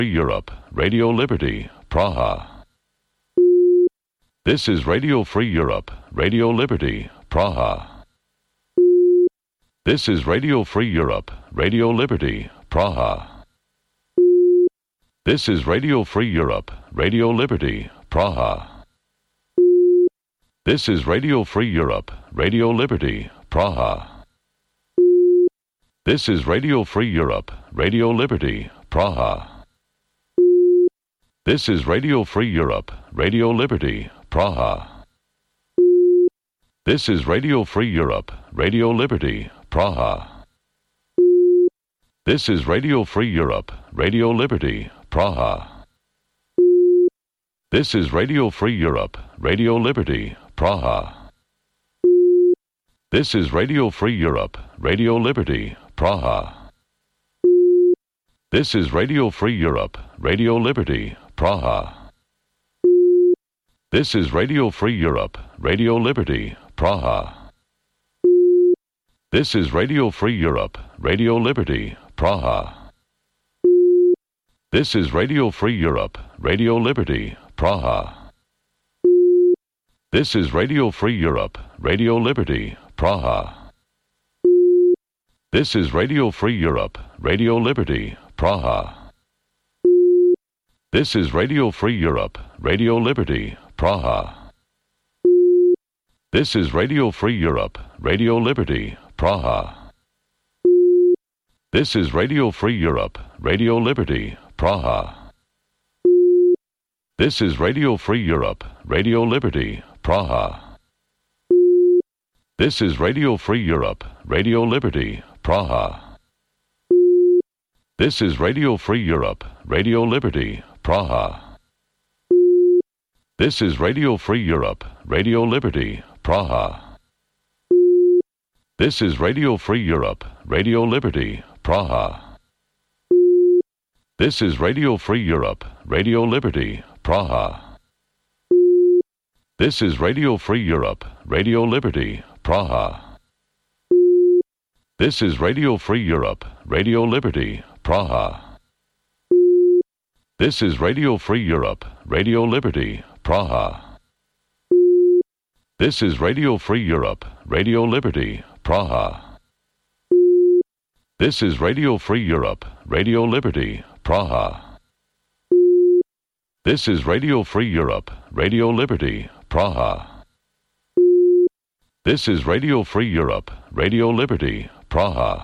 Europe, Radio Liberty, Praha. This is Radio Free Europe, Radio Liberty, Praha. This is Radio Free Europe, Radio Liberty, Praha. This is Radio Free Europe, Radio Liberty, Praha. This is Radio Free Europe, Radio Liberty, Praha. This is Radio Free Europe, Radio Liberty, Praha. This is Radio Free Europe, Radio Liberty, Praha. This is Radio Free Europe, Radio Liberty, Praha. This is Radio Free Europe, Radio Liberty, Praha. This is Radio Free Europe, Radio Liberty, Praha. This is Radio Free Europe, Radio Liberty, Praha. This is Radio Free Europe, Radio Liberty, Praha. This is Radio Free Europe, Radio Liberty, Praha. This is Radio Free Europe, Radio Liberty, Praha. This is Radio Free Europe, Radio Liberty, Praha. This is Radio Free Europe, Radio Liberty, Praha. This is Radio Free Europe, Radio Liberty, Praha. This is Radio Free Europe, Radio Liberty, Praha. This is Radio Free Europe, Radio Liberty, Praha. This is Radio Free Europe, Radio Liberty, Praha. This is Radio Free Europe, Radio Liberty, Praha. This is Radio Free Europe, Radio Liberty, Praha. This is Radio Free Europe, Radio Liberty, Praha. This is Radio Free Europe, Radio Liberty, Praha. This is Radio Free Europe, Radio Liberty, Praha. This is Radio Free Europe, Radio Liberty, Praha. This is Radio Free Europe, Radio Liberty, Praha. This is Radio Free Europe, Radio Liberty, Praha. This is Radio Free Europe, Radio Liberty, Praha. This is Radio Free Europe, Radio Liberty, Praha. This is Radio Free Europe, Radio Liberty, Praha. This is Radio Free Europe, Radio Liberty, Praha. This is Radio Free Europe, Radio Liberty, Praha.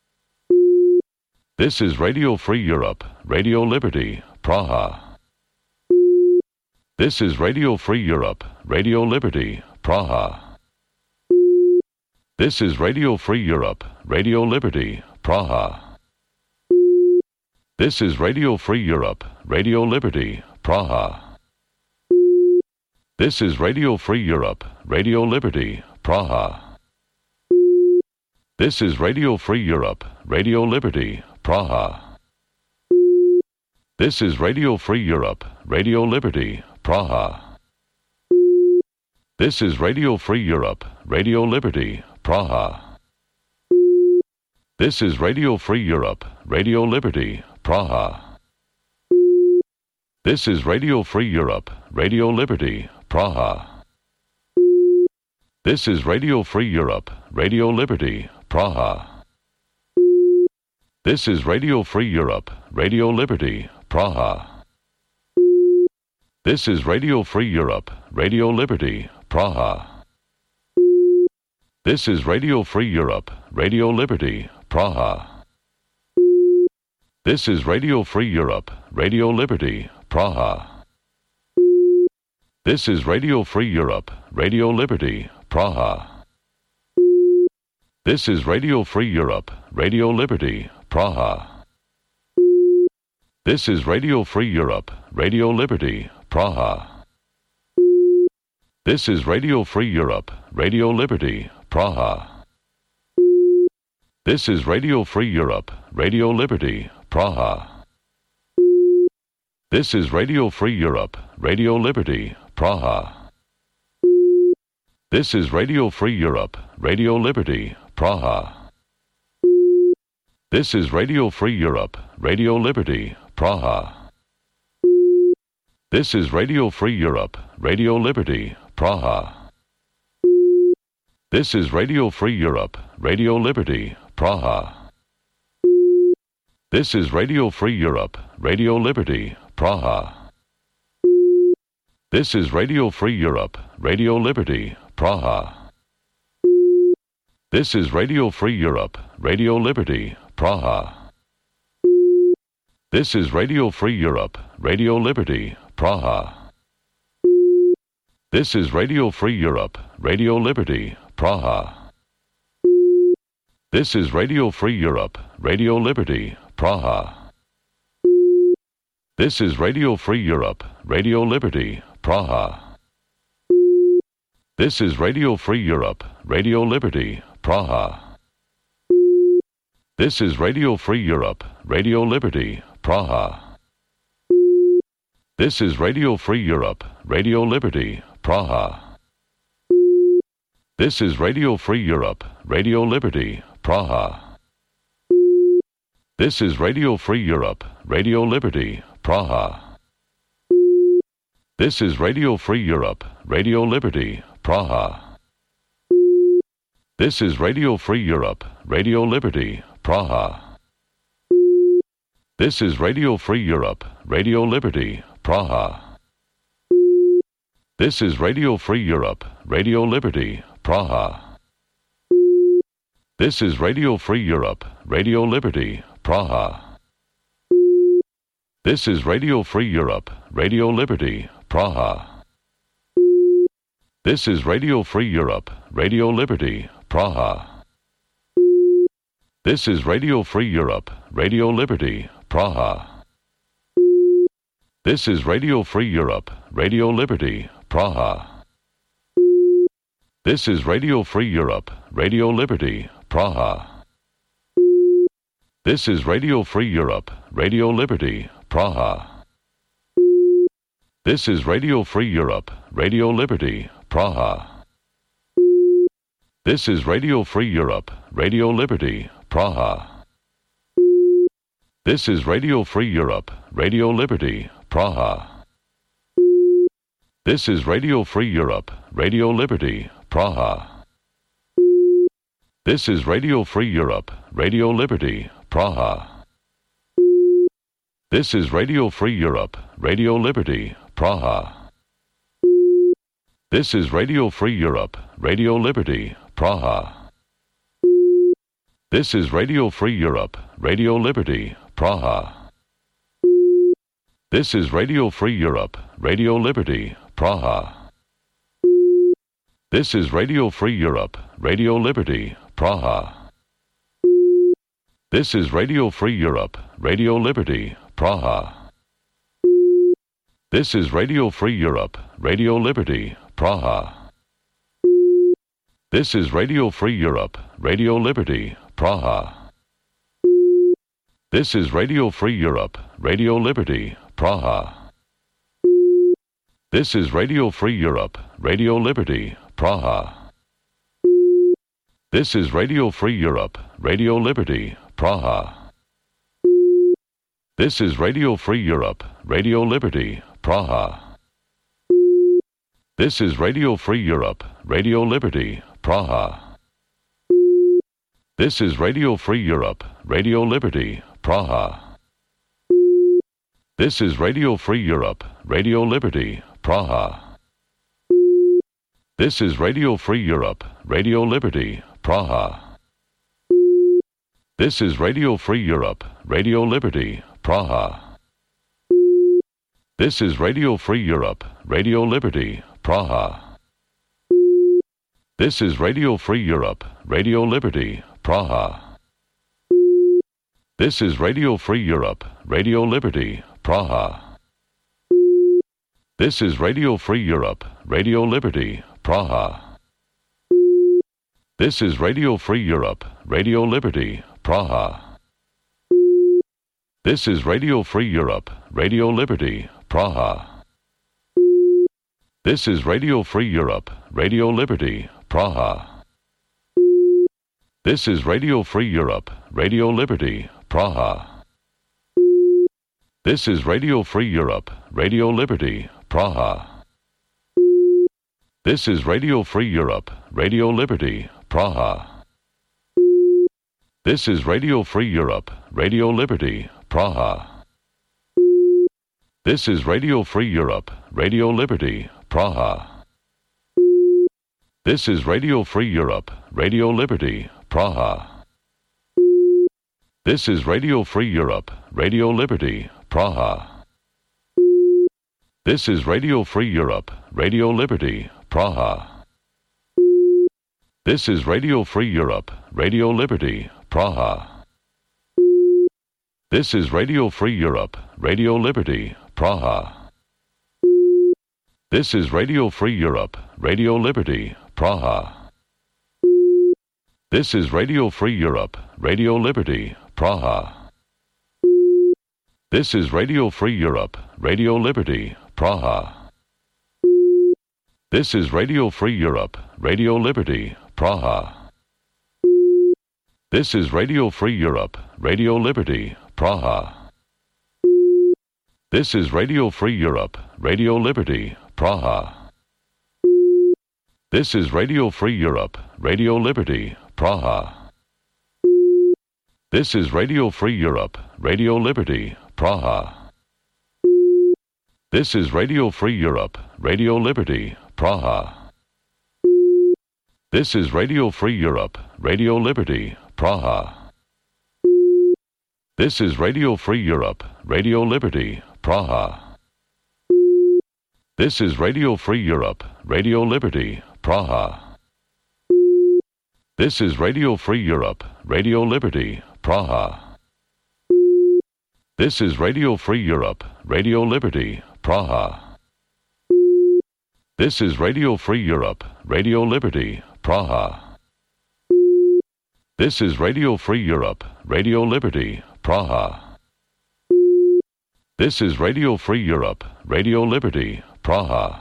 This is Radio Free Europe, Radio Liberty, Praha. This is Radio Free Europe, Radio Liberty, Praha. This is Radio Free Europe, Radio Liberty, Praha. This is Radio Free Europe, Radio Liberty, Praha. This is Radio Free Europe, Radio Liberty, Praha. This is Radio Free Europe, Radio Liberty, Praha. This is Radio Free Europe, Radio Liberty, Praha. This is Radio Free Europe, Radio Liberty, Praha. This is Radio Free Europe, Radio Liberty, Praha. This is Radio Free Europe, Radio Liberty, Praha. This is Radio Free Europe, Radio Liberty, Praha. This is Radio Free Europe, Radio Liberty, Praha. This is Radio Free Europe, Radio Liberty, Praha. This is Radio Free Europe, Radio Liberty, Praha. This is Radio Free Europe, Radio Liberty, Praha. This is Radio Free Europe, Radio Liberty, Praha. This is Radio Free Europe, Radio Liberty, Praha. This is Radio Free Europe, Radio Liberty, Praha. This is Radio Free Europe, Radio Liberty, Praha. This is Radio Free Europe, Radio Liberty, Praha. This is Radio Free Europe, Radio Liberty, Praha. This is Radio Free Europe, Radio Liberty, Praha. This is Radio Free Europe, Radio Liberty, Praha. This is Radio Free Europe, Radio Liberty, Praha. This is Radio Free Europe, Radio Liberty, Praha. This is Radio Free Europe, Radio Liberty, Praha. This is Radio Free Europe, Radio Liberty, Praha. This is Radio Free Europe, Radio Liberty, Praha. This is Radio Free Europe, Radio Liberty, Praha. This is Radio Free Europe, Radio Liberty, Praha. This is Radio Free Europe, Radio Liberty, Praha. This is Radio Free Europe, Radio Liberty, Praha. This is Radio Free Europe, Radio Liberty, Praha. This is Radio Free Europe, Radio Liberty, Praha. This is Radio Free Europe, Radio Liberty, Praha. This is Radio Free Europe, Radio Liberty, Praha. This is Radio Free Europe, Radio Liberty, Praha. This is Radio Free Europe, Radio Liberty, Praha. This is Radio Free Europe, Radio Liberty, Praha. This is Radio Free Europe, Radio Liberty, Praha. This is Radio Free Europe, Radio Liberty, Praha. This is Radio Free Europe, Radio Liberty, Praha. This is Radio Free Europe, Radio Liberty, Praha. This is Radio Free Europe, Radio Liberty, Praha. This is Radio Free Europe, Radio Liberty, Praha. This is Radio Free Europe, Radio Liberty, Praha. This is Radio Free Europe, Radio Liberty, Praha. This is Radio Free Europe, Radio Liberty, Praha. This is Radio Free Europe, Radio Liberty, Praha. This is Radio Free Europe, Radio Liberty, Praha. This is Radio Free Europe, Radio Liberty, Praha. This is Radio Free Europe, Radio Liberty, Praha. This is Radio Free Europe, Radio Liberty, Praha. This is Radio Free Europe, Radio Liberty, Praha. This is Radio Free Europe, Radio Liberty, Praha. This is Radio Free Europe, Radio Liberty, Praha. This is Radio Free Europe, Radio Liberty, Praha. This is Radio Free Europe, Radio Liberty, Praha. This is Radio Free Europe, Radio Liberty, Praha. This is Radio Free Europe, Radio Liberty, Praha. This is Radio Free Europe, Radio Liberty, Praha. This is Radio Free Europe, Radio Liberty, Praha. This is Radio Free Europe, Radio Liberty, Praha. This is Radio Free Europe, Radio Liberty, Praha. This is Radio Free Europe, Radio Liberty, Praha. This is Radio Free Europe, Radio Liberty, Praha. This is Radio Free Europe, Radio Liberty, Praha. This is Radio Free Europe, Radio Liberty, Praha. This is Radio Free Europe, Radio Liberty, Praha. This is Radio Free Europe, Radio Liberty, Praha. This is Radio Free Europe, Radio Liberty, Praha. This is Radio Free Europe, Radio Liberty, Praha. This is Radio Free Europe, Radio Liberty, Praha. This is Radio Free Europe, Radio Liberty, Praha. This is Radio Free Europe, Radio Liberty, Praha. This is Radio Free Europe, Radio Liberty, Praha. This is Radio Free Europe, Radio Liberty, Praha. This is Radio Free Europe, Radio Liberty, Praha. This is Radio Free Europe, Radio Liberty, Praha. This is Radio Free Europe, Radio Liberty, Praha. This is Radio Free Europe, Radio Liberty, Praha. This is Radio Free Europe, Radio Liberty, Praha. This is Radio Free Europe, Radio Liberty, Praha. This is Radio Free Europe, Radio Liberty, Praha. This is Radio Free Europe, Radio Liberty, Praha. This is Radio Free Europe, Radio Liberty, Praha. This is Radio Free Europe, Radio Liberty, Praha. This is Radio Free Europe, Radio Liberty, Praha. This is Radio Free Europe, Radio Liberty, Praha. This is Radio Free Europe, Radio Liberty, Praha. This is Radio Free Europe, Radio Liberty, Praha. This is Radio Free Europe, Radio Liberty, Praha. This is Radio Free Europe, Radio Liberty, Praha. This is Radio Free Europe, Radio Liberty, Praha. This is Radio Free Europe, Radio Liberty, Praha. This is Radio Free Europe, Radio Liberty, Praha. This is Radio Free Europe, Radio Liberty, Praha. This is Radio Free Europe, Radio Liberty, Praha. This is Radio Free Europe, Radio Liberty, Praha. This is Radio Free Europe, Radio Liberty, Praha. This is Radio Free Europe, Radio Liberty, Praha. This is Radio Free Europe, Radio Liberty, Praha. This is Radio Free Europe, Radio Liberty, Praha. This is Radio Free Europe, Radio Liberty, Praha.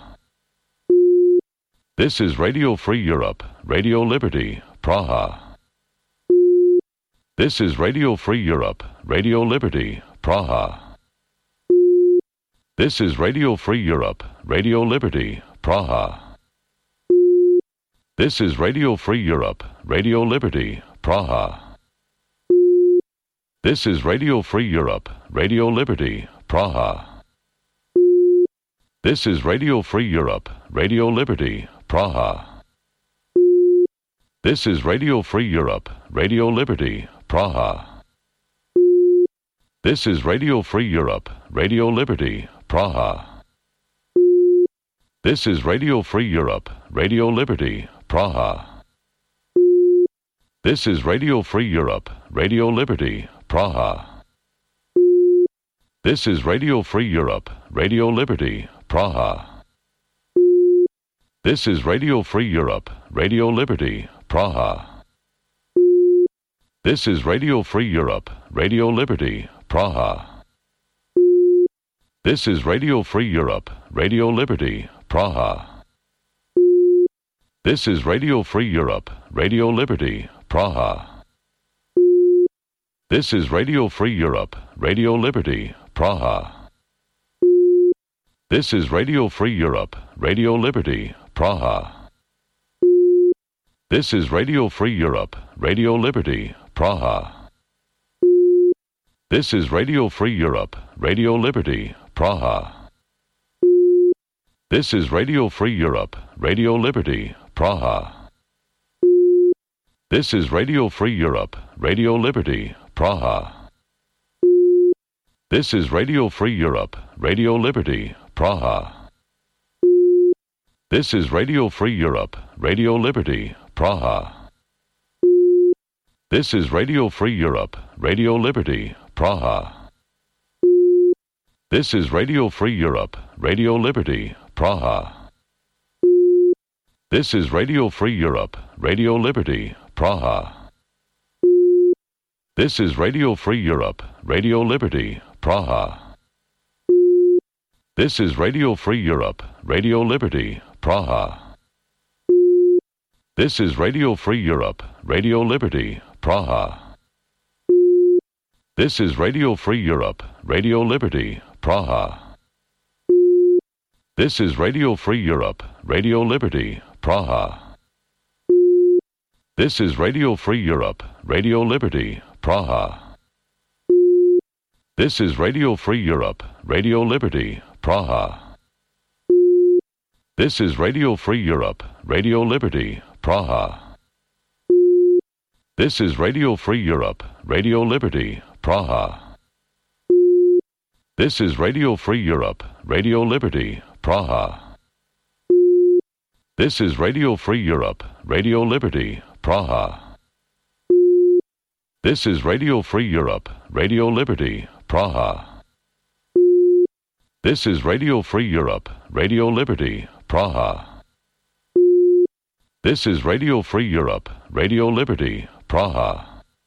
This is Radio Free Europe, Radio Liberty, Praha. This is Radio Free Europe, Radio Liberty, Praha. This is Radio Free Europe, Radio Liberty, Praha. This is Radio Free Europe, Radio Liberty, Praha. This is Radio Free Europe, Radio Liberty, Praha. This is Radio Free Europe, Radio Liberty, Praha. This is Radio Free Europe, Radio Liberty, Praha. This is Radio Free Europe, Radio Liberty, Praha. This is Radio Free Europe, Radio Liberty, Praha. This is Radio Free Europe, Radio Liberty, Praha. This is Radio Free Europe, Radio Liberty, Praha. This is Radio Free Europe, Radio Liberty, Praha. This is Radio Free Europe, Radio Liberty, Praha. This is Radio Free Europe, Radio Liberty, Praha. This is Radio Free Europe, Radio Liberty, Praha. This is Radio Free Europe, Radio Liberty, Praha. This is Radio Free Europe, Radio Liberty, Praha. This is Radio Free Europe, Radio Liberty, Praha. This is Radio Free Europe, Radio Liberty, Praha. This is Radio Free Europe, Radio Liberty, Praha. This is Radio Free Europe, Radio Liberty, Praha. This is Radio Free Europe, Radio Liberty, Praha. This is Radio Free Europe, Radio Liberty, Praha. This is Radio Free Europe, Radio Liberty, Praha. This is Radio Free Europe, Radio Liberty, Praha. This is Radio Free Europe, Radio Liberty, Praha. This is Radio Free Europe, Radio Liberty, Praha. This is Radio Free Europe, Radio Liberty, Praha. This is Radio Free Europe, Radio Liberty, Praha. This is Radio Free Europe, Radio Liberty, Praha. This is Radio Free Europe, Radio Liberty, Praha. This is Radio Free Europe, Radio Liberty, Praha. This is Radio Free Europe, Radio Liberty, Praha. This is Radio Free Europe, Radio Liberty, Praha. This is Radio Free Europe, Radio Liberty, Praha. This is Radio Free Europe, Radio Liberty, Praha. This is Radio Free Europe, Radio Liberty, Praha. This is Radio Free Europe, Radio Liberty, Praha. This is Radio Free Europe, Radio Liberty, Praha. This is Radio Free Europe, Radio Liberty, Praha.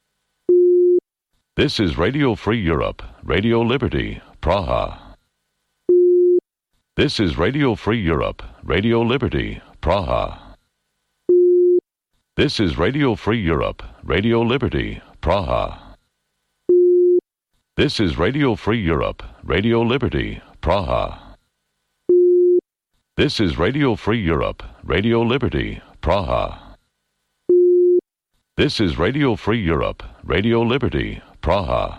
This is Radio Free Europe, Radio Liberty, Praha. This is Radio Free Europe, Radio Liberty, Praha. This is Radio Free Europe, Radio Liberty, Praha. This is Radio Free Europe, Radio Liberty, Praha. This is Radio Free Europe, Radio Liberty, Praha. This is Radio Free Europe, Radio Liberty, Praha.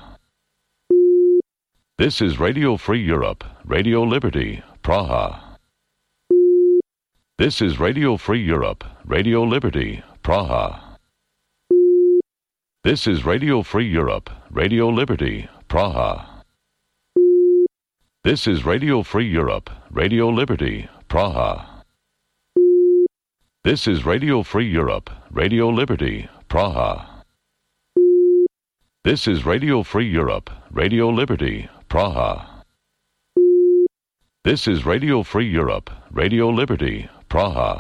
This is Radio Free Europe, Radio Liberty, Praha. This is Radio Free Europe, Radio Liberty, Praha. This is Radio Free Europe, Radio Liberty, Praha. This is Radio Free Europe, Radio Liberty, Praha. This is Radio Free Europe, Radio Liberty, Praha. This is Radio Free Europe, Radio Liberty, Praha. This is Radio Free Europe, Radio Liberty, Praha.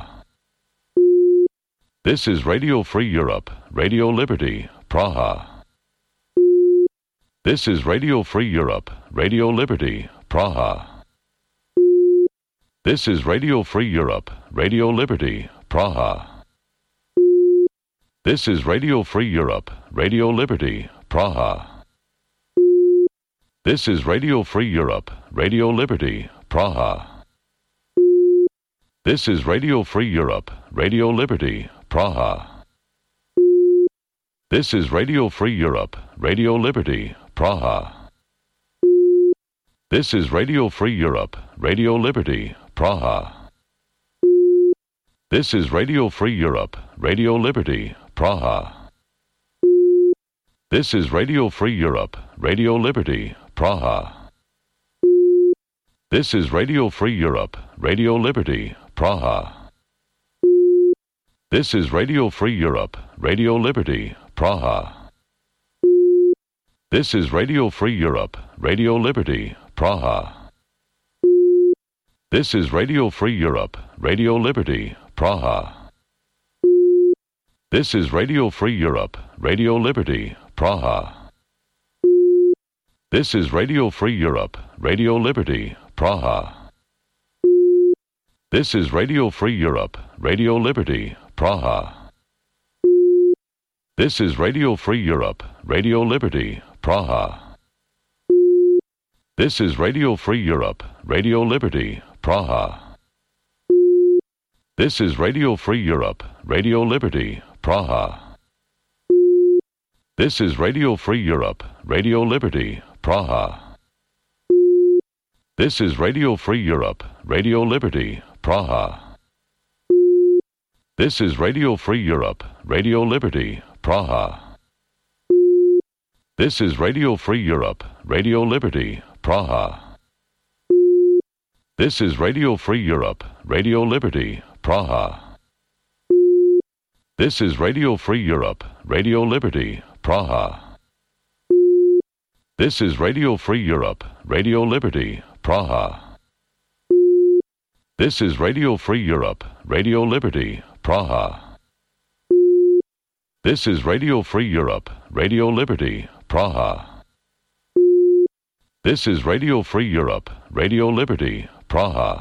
This is Radio Free Europe, Radio Liberty, Praha. This is Radio Free Europe, Radio Liberty, Praha. This is Radio Free Europe, Radio Liberty, Praha. This is Radio Free Europe, Radio Liberty, Praha. This is Radio Free Europe, Radio Liberty, Praha. This is Radio Free Europe, Radio Liberty, Praha. This is Radio Free Europe, Radio Liberty, Praha. This is Radio Free Europe, Radio Liberty, Praha. This is Radio Free Europe, Radio Liberty, Praha. This is Radio Free Europe, Radio Liberty, Praha. This is Radio Free Europe, Radio Liberty, Praha. This is Radio Free Europe, Radio Liberty, Praha. This is Radio Free Europe, Radio Liberty, Praha. This is Radio Free Europe, Radio Liberty, Praha. This is Radio Free Europe, Radio Liberty, Praha. This is Radio Free Europe, Radio Liberty, Praha. This is Radio Free Europe, Radio Liberty, Praha. This is Radio Free Europe, Radio Liberty, Praha. This is Radio Free Europe, Radio Liberty, Praha. This is Radio Free Europe, Radio Liberty, Praha. This is Radio Free Europe, Radio Liberty, Praha. This is Radio Free Europe, Radio Liberty, Praha. This is Radio Free Europe, Radio Liberty, Praha. This is Radio Free Europe, Radio Liberty, Praha. This is Radio Free Europe, Radio Liberty, Praha. This is Radio Free Europe, Radio Liberty, Praha. This is Radio Free Europe, Radio Liberty, Praha. This is Radio Free Europe, Radio Liberty, Praha. This is Radio Free Europe, Radio Liberty, Praha. This is Radio Free Europe, Radio Liberty, Praha.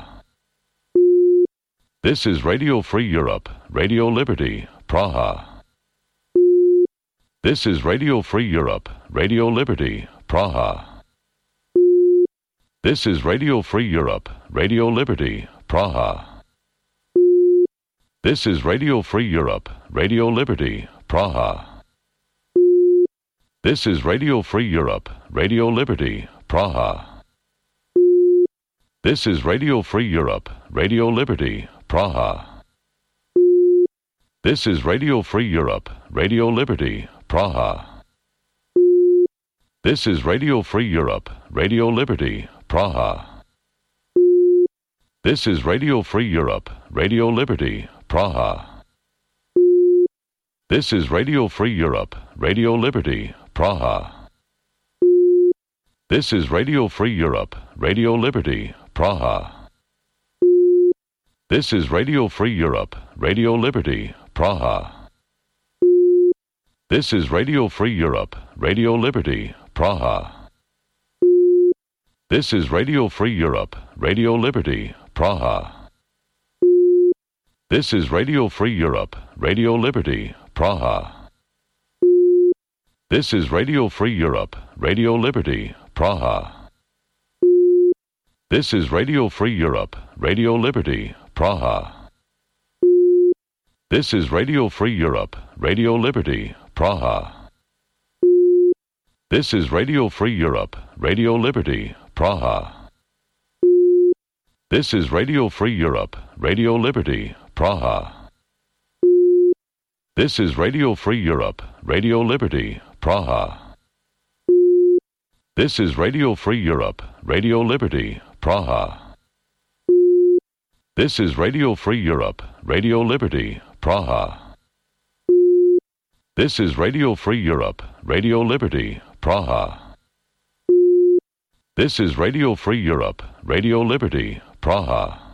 This is Radio Free Europe, Radio Liberty, Praha. This is Radio Free Europe, Radio Liberty, Praha. This is Radio Free Europe, Radio Liberty, Praha. This is Radio Free Europe, Radio Liberty, Praha. This is Radio Free Europe, Radio Liberty, Praha. This is Radio Free Europe, Radio Liberty, Praha. This is Radio Free Europe, Radio Liberty, Praha. This is Radio Free Europe, Radio Liberty, Praha. This is Radio Free Europe, Radio Liberty, Praha. This is Radio Free Europe, Radio Liberty, Praha. This is Radio Free Europe, Radio Liberty, Praha. This is Radio Free Europe, Radio Liberty, Praha. This is Radio Free Europe, Radio Liberty, Praha. This is Radio Free Europe, Radio Liberty, Praha. This is Radio Free Europe, Radio Liberty, Praha. This is Radio Free Europe, Radio Liberty, Praha. This is Radio Free Europe, Radio Liberty, Praha. This is Radio Free Europe, Radio Liberty, Praha. This is Radio Free Europe, Radio Liberty, Praha. This is Radio Free Europe, Radio Liberty, Praha. This is Radio Free Europe, Radio Liberty, Praha. This is Radio Free Europe, Radio Liberty, Praha. This is Radio Free Europe, Radio Liberty, Praha. This is Radio Free Europe, Radio Liberty, Praha. This is Radio Free Europe, Radio Liberty, Praha.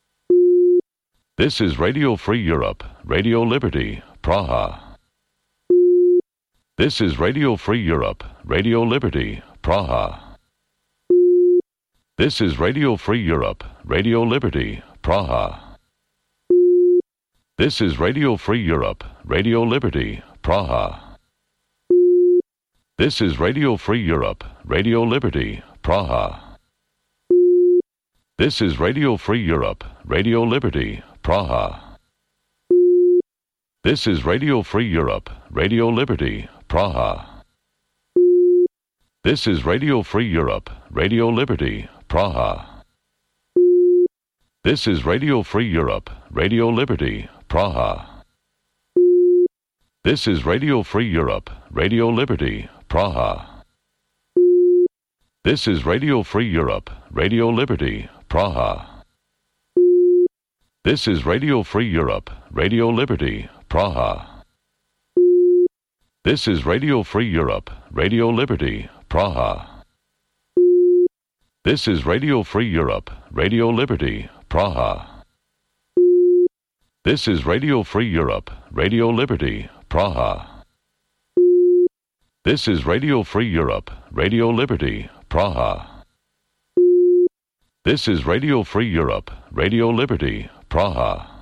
This is Radio Free Europe, Radio Liberty, Praha. This is Radio Free Europe, Radio Liberty, Praha. This is Radio Free Europe, Radio Liberty, Praha. This is Radio Free Europe, Radio Liberty, Praha. This is Radio Free Europe, Radio Liberty, Praha. This is Radio Free Europe, Radio Liberty, Praha. This is Radio Free Europe, Radio Liberty, Praha. This is Radio Free Europe, Radio Liberty, Praha. This is Radio Free Europe, Radio Liberty, Praha. This is Radio Free Europe, Radio Liberty, Praha. This is Radio Free Europe, Radio Liberty, Praha. This is Radio Free Europe, Radio Liberty, Praha. This is Radio Free Europe, Radio Liberty, Praha. This is Radio Free Europe, Radio Liberty, Praha. This is Radio Free Europe, Radio Liberty, Praha. This is Radio Free Europe, Radio Liberty, Praha. This is Radio Free Europe, Radio Liberty, Praha.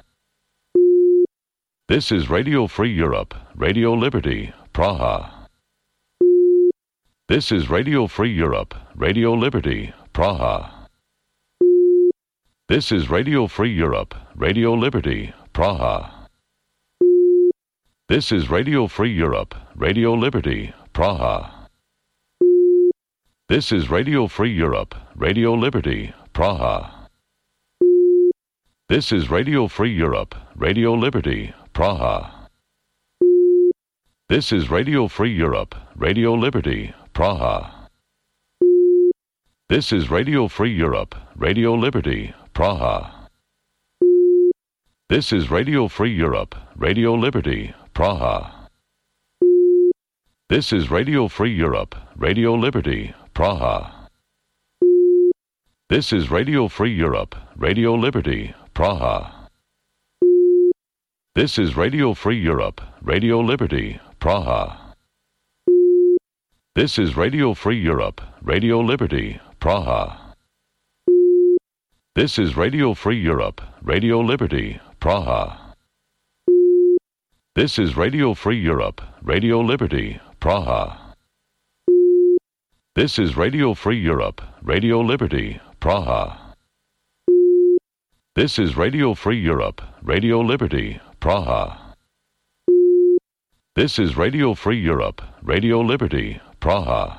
This is Radio Free Europe, Radio Liberty, Praha. This is Radio Free Europe, Radio Liberty, Praha. This is Radio Free Europe, Radio Liberty, Praha. This is Radio Free Europe, Radio Liberty, Praha. This is Radio Free Europe, Radio Liberty, Praha. This is Radio Free Europe, Radio Liberty, Praha. This is Radio Free Europe, Radio Liberty, Praha. This is Radio Free Europe, Radio Liberty, Praha. This is Radio Free Europe, Radio Liberty, Praha. This is Radio Free Europe, Radio Liberty, Praha. This is Radio Free Europe, Radio Liberty, Praha. This is Radio Free Europe, Radio Liberty, Praha. This is Radio Free Europe, Radio Liberty, Praha. This is Radio Free Europe, Radio Liberty, Praha. This is Radio Free Europe, Radio Liberty, Praha. This is Radio Free Europe, Radio Liberty, Praha. This is Radio Free Europe, Radio Liberty, Praha. This is Radio Free Europe, Radio Liberty, Praha.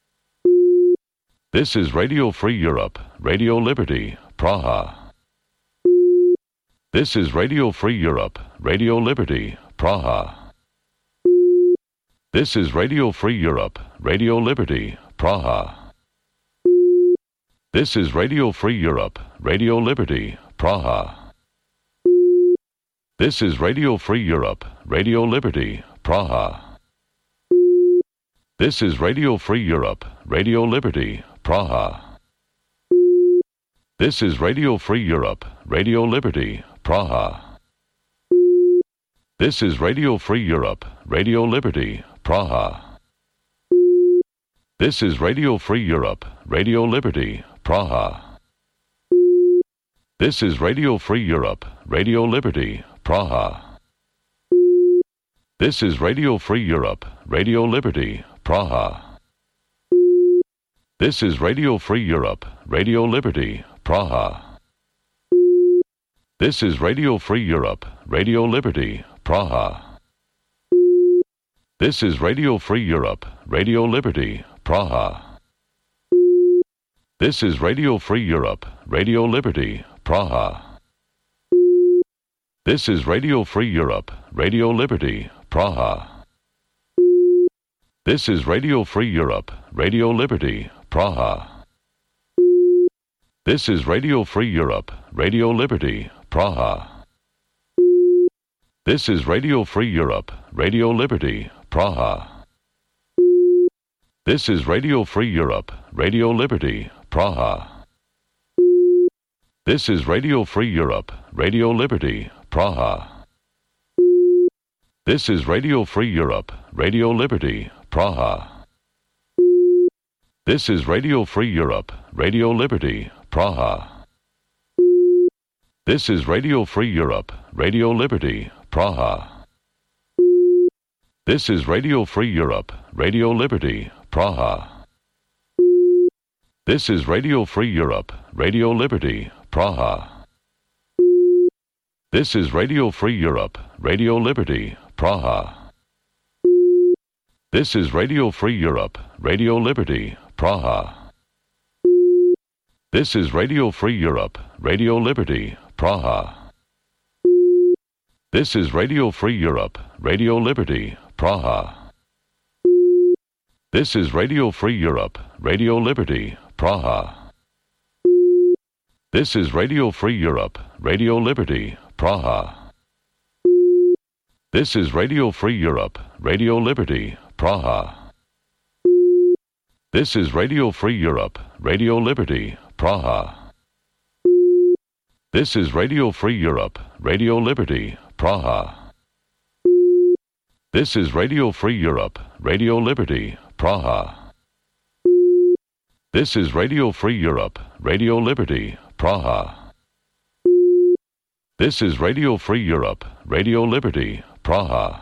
This is Radio Free Europe, Radio Liberty, Praha. This is Radio Free Europe, Radio Liberty, Praha. This is Radio Free Europe, Radio Liberty, Praha. This is Radio Free Europe, Radio Liberty, Praha. This is Radio Free Europe, Radio Liberty, Praha. This is Radio Free Europe, Radio Liberty, Praha. This is Radio Free Europe, Radio Liberty, Praha. This is Radio Free Europe, Radio Liberty, Praha. This is Radio Free Europe, Radio Liberty, Praha. This is Radio Free Europe, Radio Liberty, Praha. This is Radio Free Europe, Radio Liberty, Praha. This is Radio Free Europe, Radio Liberty, Praha. This is Radio Free Europe, Radio Liberty, Praha. This is Radio Free Europe, Radio Liberty, Praha. This is Radio Free Europe, Radio Liberty, Praha. This is Radio Free Europe, Radio Liberty, Praha. This is Radio Free Europe, Radio Liberty, Praha. This is Radio Free Europe, Radio Liberty, Praha. This is Radio Free Europe, Radio Liberty, Praha. This is Radio Free Europe, Radio Liberty, Praha. This is Radio Free Europe, Radio Liberty, Praha. This is Radio Free Europe, Radio Liberty, Praha. This is Radio Free Europe, Radio Liberty, Praha. This is Radio Free Europe, Radio Liberty, Praha. This is Radio Free Europe, Radio Liberty, Praha. This is Radio Free Europe, Radio Liberty, Praha. This is Radio Free Europe, Radio Liberty, Praha. This is Radio Free Europe, Radio Liberty, Praha. This is Radio Free Europe, Radio Liberty, Praha. This is Radio Free Europe, Radio Liberty, Praha. This is Radio Free Europe, Radio Liberty, Praha. This is Radio Free Europe, Radio Liberty, Praha. This is Radio Free Europe, Radio Liberty, Praha. This is Radio Free Europe, Radio Liberty, Praha. This is Radio Free Europe, Radio Liberty, Praha. This is Radio Free Europe, Radio Liberty, Praha. This is Radio Free Europe, Radio Liberty, Praha. This is Radio Free Europe, Radio Liberty, Praha.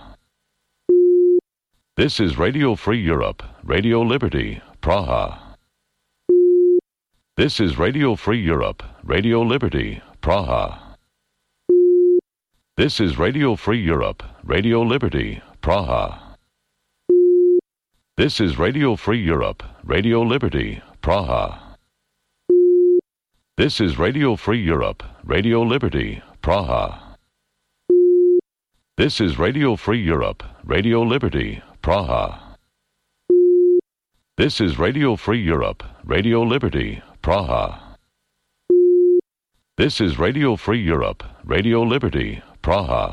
This is Radio Free Europe, Radio Liberty, Praha. This is Radio Free Europe, Radio Liberty, Praha. This is Radio Free Europe, Radio Liberty, Praha. This is Radio Free Europe, Radio Liberty, Praha. This is Radio Free Europe, Radio Liberty, Praha. This is Radio Free Europe, Radio Liberty, Praha. This is Radio Free Europe, Radio Liberty, Praha. This is Radio Free Europe, Radio Liberty, Praha.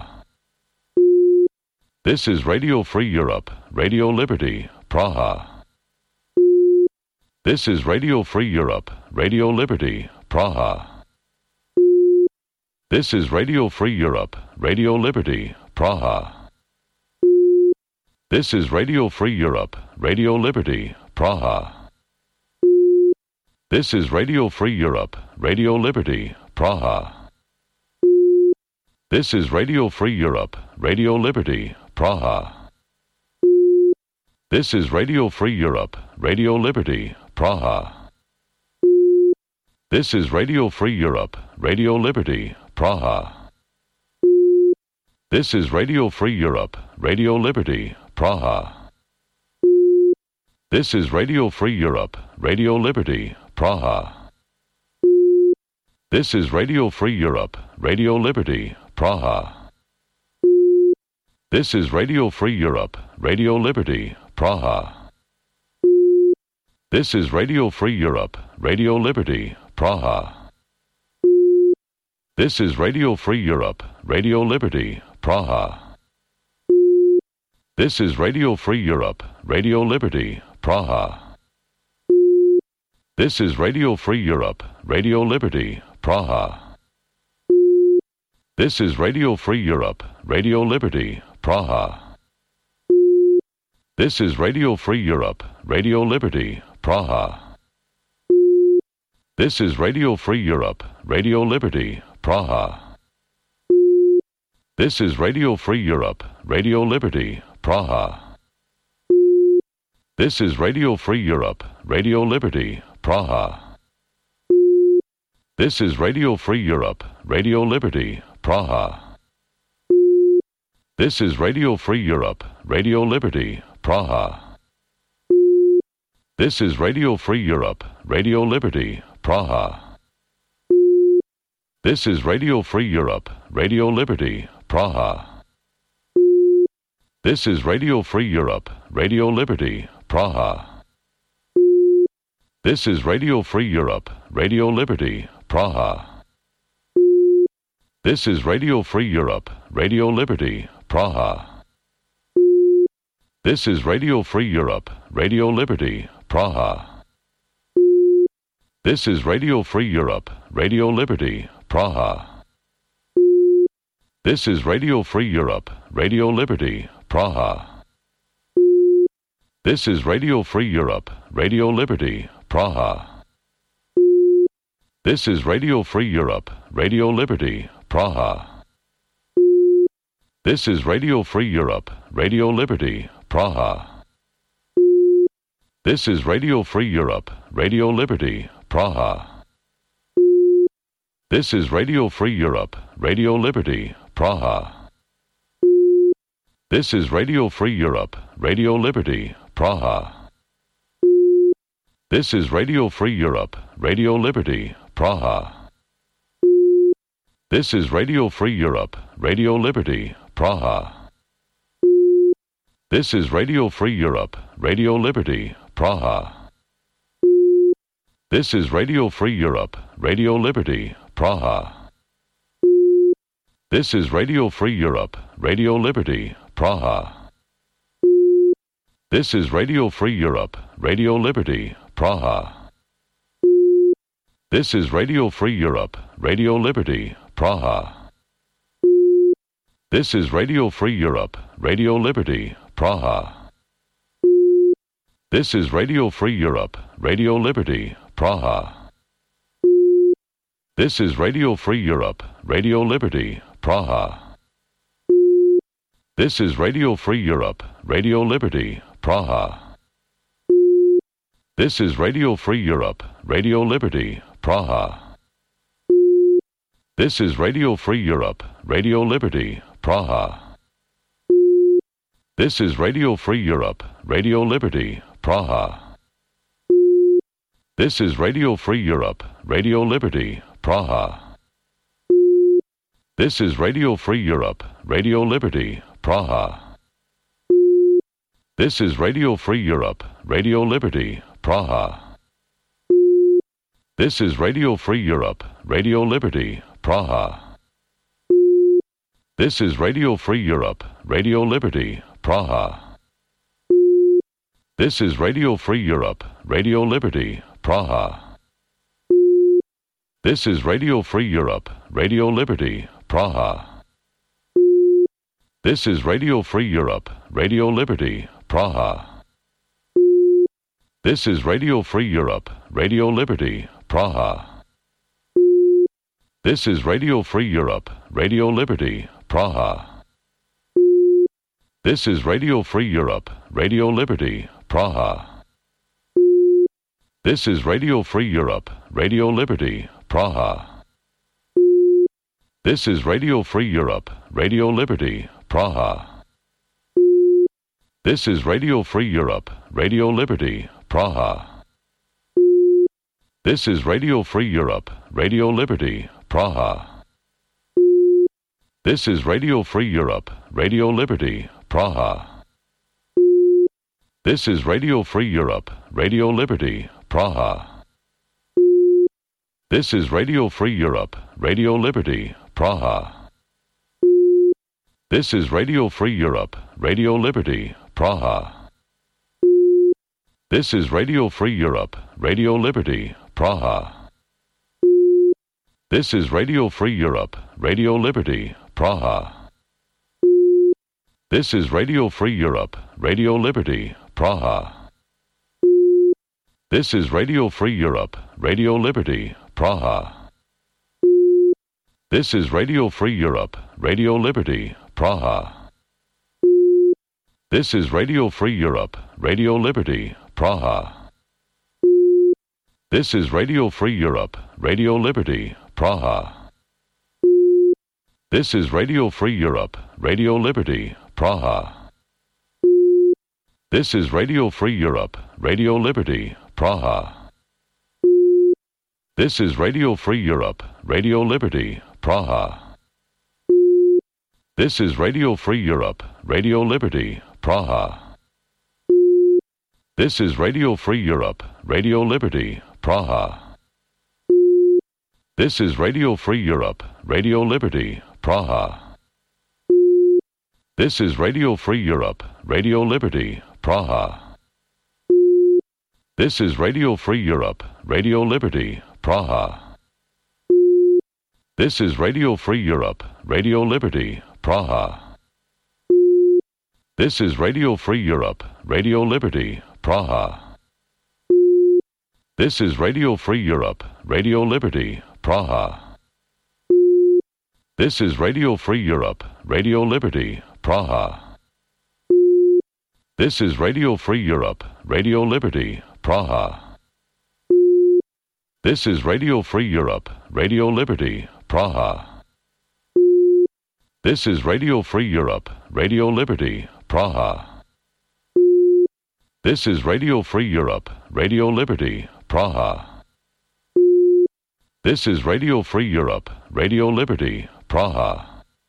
This is Radio Free Europe, Radio Liberty, Praha. This is Radio Free Europe, Radio Liberty, Praha. This is Radio Free Europe, Radio Liberty, Praha. This is Radio Free Europe, Radio Liberty, Praha. This is Radio Free Europe, Radio Liberty, Praha. This is Radio Free Europe, Radio Liberty, Praha. This is Radio Free Europe, Radio Liberty, Praha. This is Radio Free Europe, Radio Liberty, Praha. This is Radio Free Europe, Radio Liberty, Praha. This is Radio Free Europe, Radio Liberty, Praha. This is Radio Free Europe, Radio Liberty, Praha. This is Radio Free Europe, Radio Liberty, Praha. This is Radio Free Europe, Radio Liberty, Praha. This is Radio Free Europe, Radio Liberty, Praha. This is Radio Free Europe, Radio Liberty, Praha. This is Radio Free Europe, Radio Liberty, Praha. This is Radio Free Europe, Radio Liberty, Praha. This is Radio Free Europe, Radio Liberty, Praha. This is Radio Free Europe, Radio Liberty, Praha. This is Radio Free Europe, Radio Liberty, Praha. This is Radio Free Europe, Radio Liberty, Praha. This is Radio Free Europe, Radio Liberty, Praha. This is Radio Free Europe, Radio Liberty, Praha. This is Radio Free Europe, Radio Liberty, Praha. This is Radio Free Europe, Radio Liberty, Praha. This is Radio Free Europe, Radio Liberty, Praha. This is Radio Free Europe, Radio Liberty, Praha. This is Radio Free Europe, Radio Liberty, Praha. This is Radio Free Europe, Radio Liberty, Praha. This is Radio Free Europe, Radio Liberty, Praha. This is Radio Free Europe, Radio Liberty, Praha. This is Radio Free Europe, Radio Liberty, Praha. This is Radio Free Europe, Radio Liberty, Praha. This is Radio Free Europe, Radio Liberty, Praha. This is Radio Free Europe, Radio Liberty, Praha. This is Radio Free Europe, Radio Liberty, Praha. This is Radio Free Europe, Radio Liberty, Praha. This is Radio Free Europe, Radio Liberty, Praha. This is Radio Free Europe, Radio Liberty, Praha. This is Radio Free Europe, Radio Liberty, Praha. This is Radio Free Europe, Radio Liberty, Praha. This is Radio Free Europe, Radio Liberty, Praha. This is Radio Free Europe, Radio Liberty, Praha. This is Radio Free Europe, Radio Liberty, Praha. This is Radio Free Europe, Radio Liberty, Praha. This is Radio Free Europe, Radio Liberty, Praha. This is Radio Free Europe, Radio Liberty, Praha. This is Radio Free Europe, Radio Liberty, Praha. This is Radio Free Europe, Radio Liberty, Praha. This is Radio Free Europe, Radio Liberty, Praha. This is Radio Free Europe, Radio Liberty, Praha. This is Radio Free Europe, Radio Liberty, Praha. This is Radio Free Europe, Radio Liberty, Praha. This is Radio Free Europe, Radio Liberty, Praha. This is Radio Free Europe, Radio Liberty, Praha. This is Radio Free Europe, Radio Liberty, Praha. This is Radio Free Europe, Radio Liberty, Praha. This is Radio Free Europe, Radio Liberty, Praha. This is Radio Free Europe, Radio Liberty, Praha. This is Radio Free Europe, Radio Liberty, Praha. This is Radio Free Europe, Radio Liberty, Praha. This is Radio Free Europe, Radio Liberty, Praha. This is Radio Free Europe, Radio Liberty, Praha. This is Radio Free Europe, Radio Liberty, Praha. This is Radio Free Europe, Radio Liberty, Praha. This is Radio Free Europe, Radio Liberty, Praha. This is Radio Free Europe, Radio Liberty, Praha. This is Radio Free Europe, Radio Liberty, Praha. This is Radio Free Europe, Radio Liberty, Praha. This is Radio Free Europe, Radio Liberty, Praha. This is Radio Free Europe, Radio Liberty, Praha. This is Radio Free Europe, Radio Liberty, Praha. This is Radio Free Europe, Radio Liberty, Praha. This is Radio Free Europe, Radio Liberty, Praha. This is Radio Free Europe, Radio Liberty, Praha. This is Radio Free Europe, Radio Liberty, Praha. This is Radio Free Europe, Radio Liberty, Praha. This is Radio Free Europe, Radio Liberty, Praha. This is Radio Free Europe, Radio Liberty, Praha. This is Radio Free Europe, Radio Liberty, Praha. This is Radio Free Europe, Radio Liberty, Praha. This is Radio Free Europe, Radio Liberty, Praha. This is Radio Free Europe, Radio Liberty, Praha. This is Radio Free Europe, Radio Liberty, Praha. This is Radio Free Europe, Radio Liberty, Praha. This is Radio Free Europe, Radio Liberty, Praha. This is Radio Free Europe, Radio Liberty, Praha. This is Radio Free Europe, Radio Liberty, Praha. This is Radio Free Europe, Radio Liberty, Praha. This is Radio Free Europe, Radio Liberty, Praha. This is Radio Free Europe, Radio Liberty, Praha. This is Radio Free Europe, Radio Liberty, Praha. This is Radio Free Europe, Radio Liberty, Praha. This is Radio Free Europe, Radio Liberty, Praha.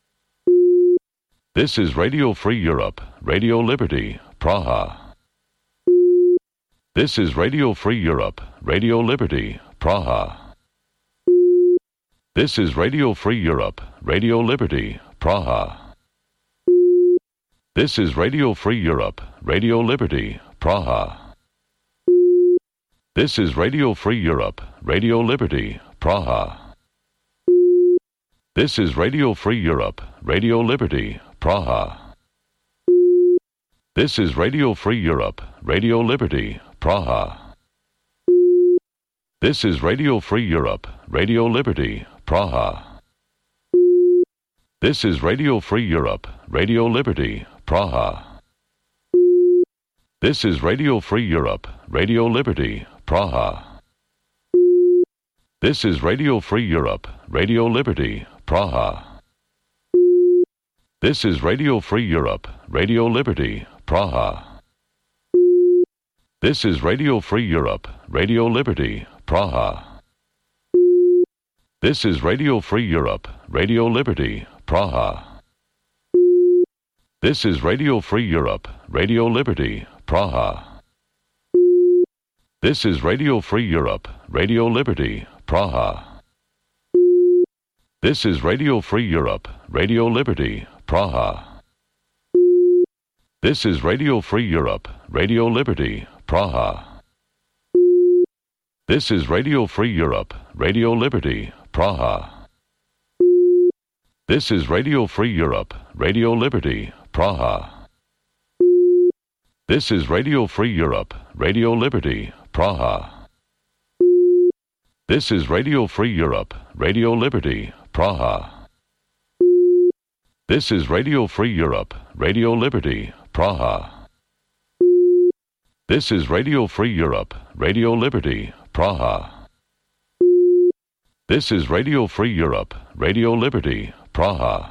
This is Radio Free Europe, Radio Liberty, Praha. This is Radio Free Europe, Radio Liberty, Praha. This is Radio Free Europe, Radio Liberty, Praha. This is Radio Free Europe, Radio Liberty, Praha. This is Radio Free Europe, Radio Liberty, Praha. This is Radio Free Europe, Radio Liberty, Praha. This is Radio Free Europe, Radio Liberty, Praha. This is Radio Free Europe, Radio Liberty, Praha. This is Radio Free Europe, Radio Liberty, Praha. This is Radio Free Europe, Radio Liberty, Praha. This is Radio Free Europe, Radio Liberty, Praha. This is Radio Free Europe, Radio Liberty, Praha. This is Radio Free Europe, Radio Liberty, Praha. This is Radio Free Europe, Radio Liberty, Praha. This is Radio Free Europe, Radio Liberty, Praha. This is Radio Free Europe, Radio Liberty, Praha. This is Radio Free Europe, Radio Liberty, Praha. This is Radio Free Europe, Radio Liberty, Praha. This is Radio Free Europe, Radio Liberty, Praha. This is Radio Free Europe, Radio Liberty, Praha. This is Radio Free Europe, Radio Liberty, Praha. This is Radio Free Europe, Radio Liberty, Praha. This is Radio Free Europe, Radio Liberty, Praha. This is Radio Free Europe, Radio Liberty, Praha. This is Radio Free Europe, Radio Liberty, Praha.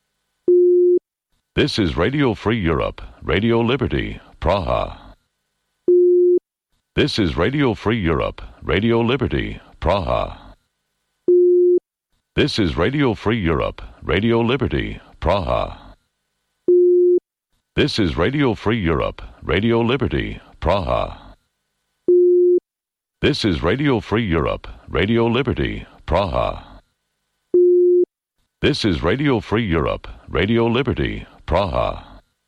This is Radio Free Europe, Radio Liberty, Praha. This is Radio Free Europe, Radio Liberty, Praha. This is Radio Free Europe, Radio Liberty, Praha. This is Radio Free Europe, Radio Liberty, Praha. This is Radio Free Europe, Radio Liberty, Praha. This is Radio Free Europe, Radio Liberty, Praha.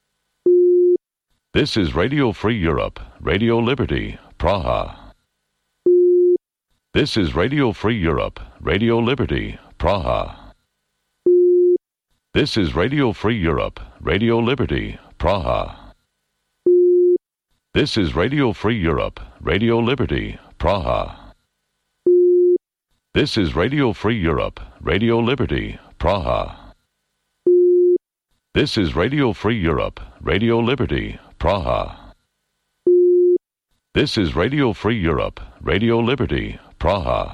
This is Radio Free Europe, Radio Liberty, Praha. This is Radio Free Europe, Radio Liberty, Praha. This is Radio Free Europe, Radio Liberty, Praha. This is Radio Free Europe, Radio Liberty, Praha. This is Radio Free Europe, Radio Liberty, Praha. This is Radio Free Europe, Radio Liberty, Praha. This is Radio Free Europe, Radio Liberty, Praha.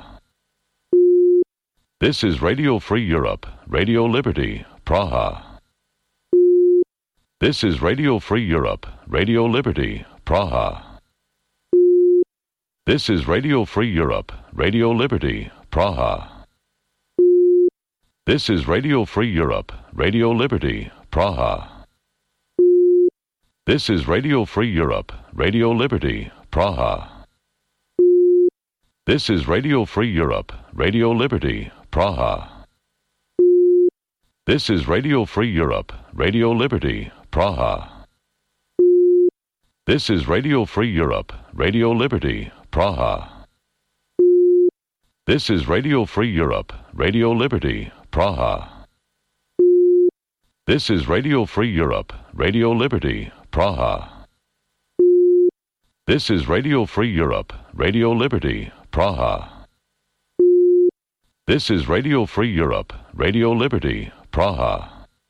This is Radio Free Europe, Radio Liberty, Praha. This is Radio Free Europe, Radio Liberty, Praha. This is Radio Free Europe, Radio Liberty, Praha. This is Radio Free Europe, Radio Liberty, Praha. This is Radio Free Europe, Radio Liberty, Praha. This is Radio Free Europe, Radio Liberty, Praha. This is Radio Free Europe, Radio Liberty, Praha. This is Radio Free Europe, Radio Liberty, Praha. This is Radio Free Europe, Radio Liberty, Praha. This is Radio Free Europe, Radio Liberty, Praha. This is Radio Free Europe, Radio Liberty, Praha. This is Radio Free Europe, Radio Liberty, Praha.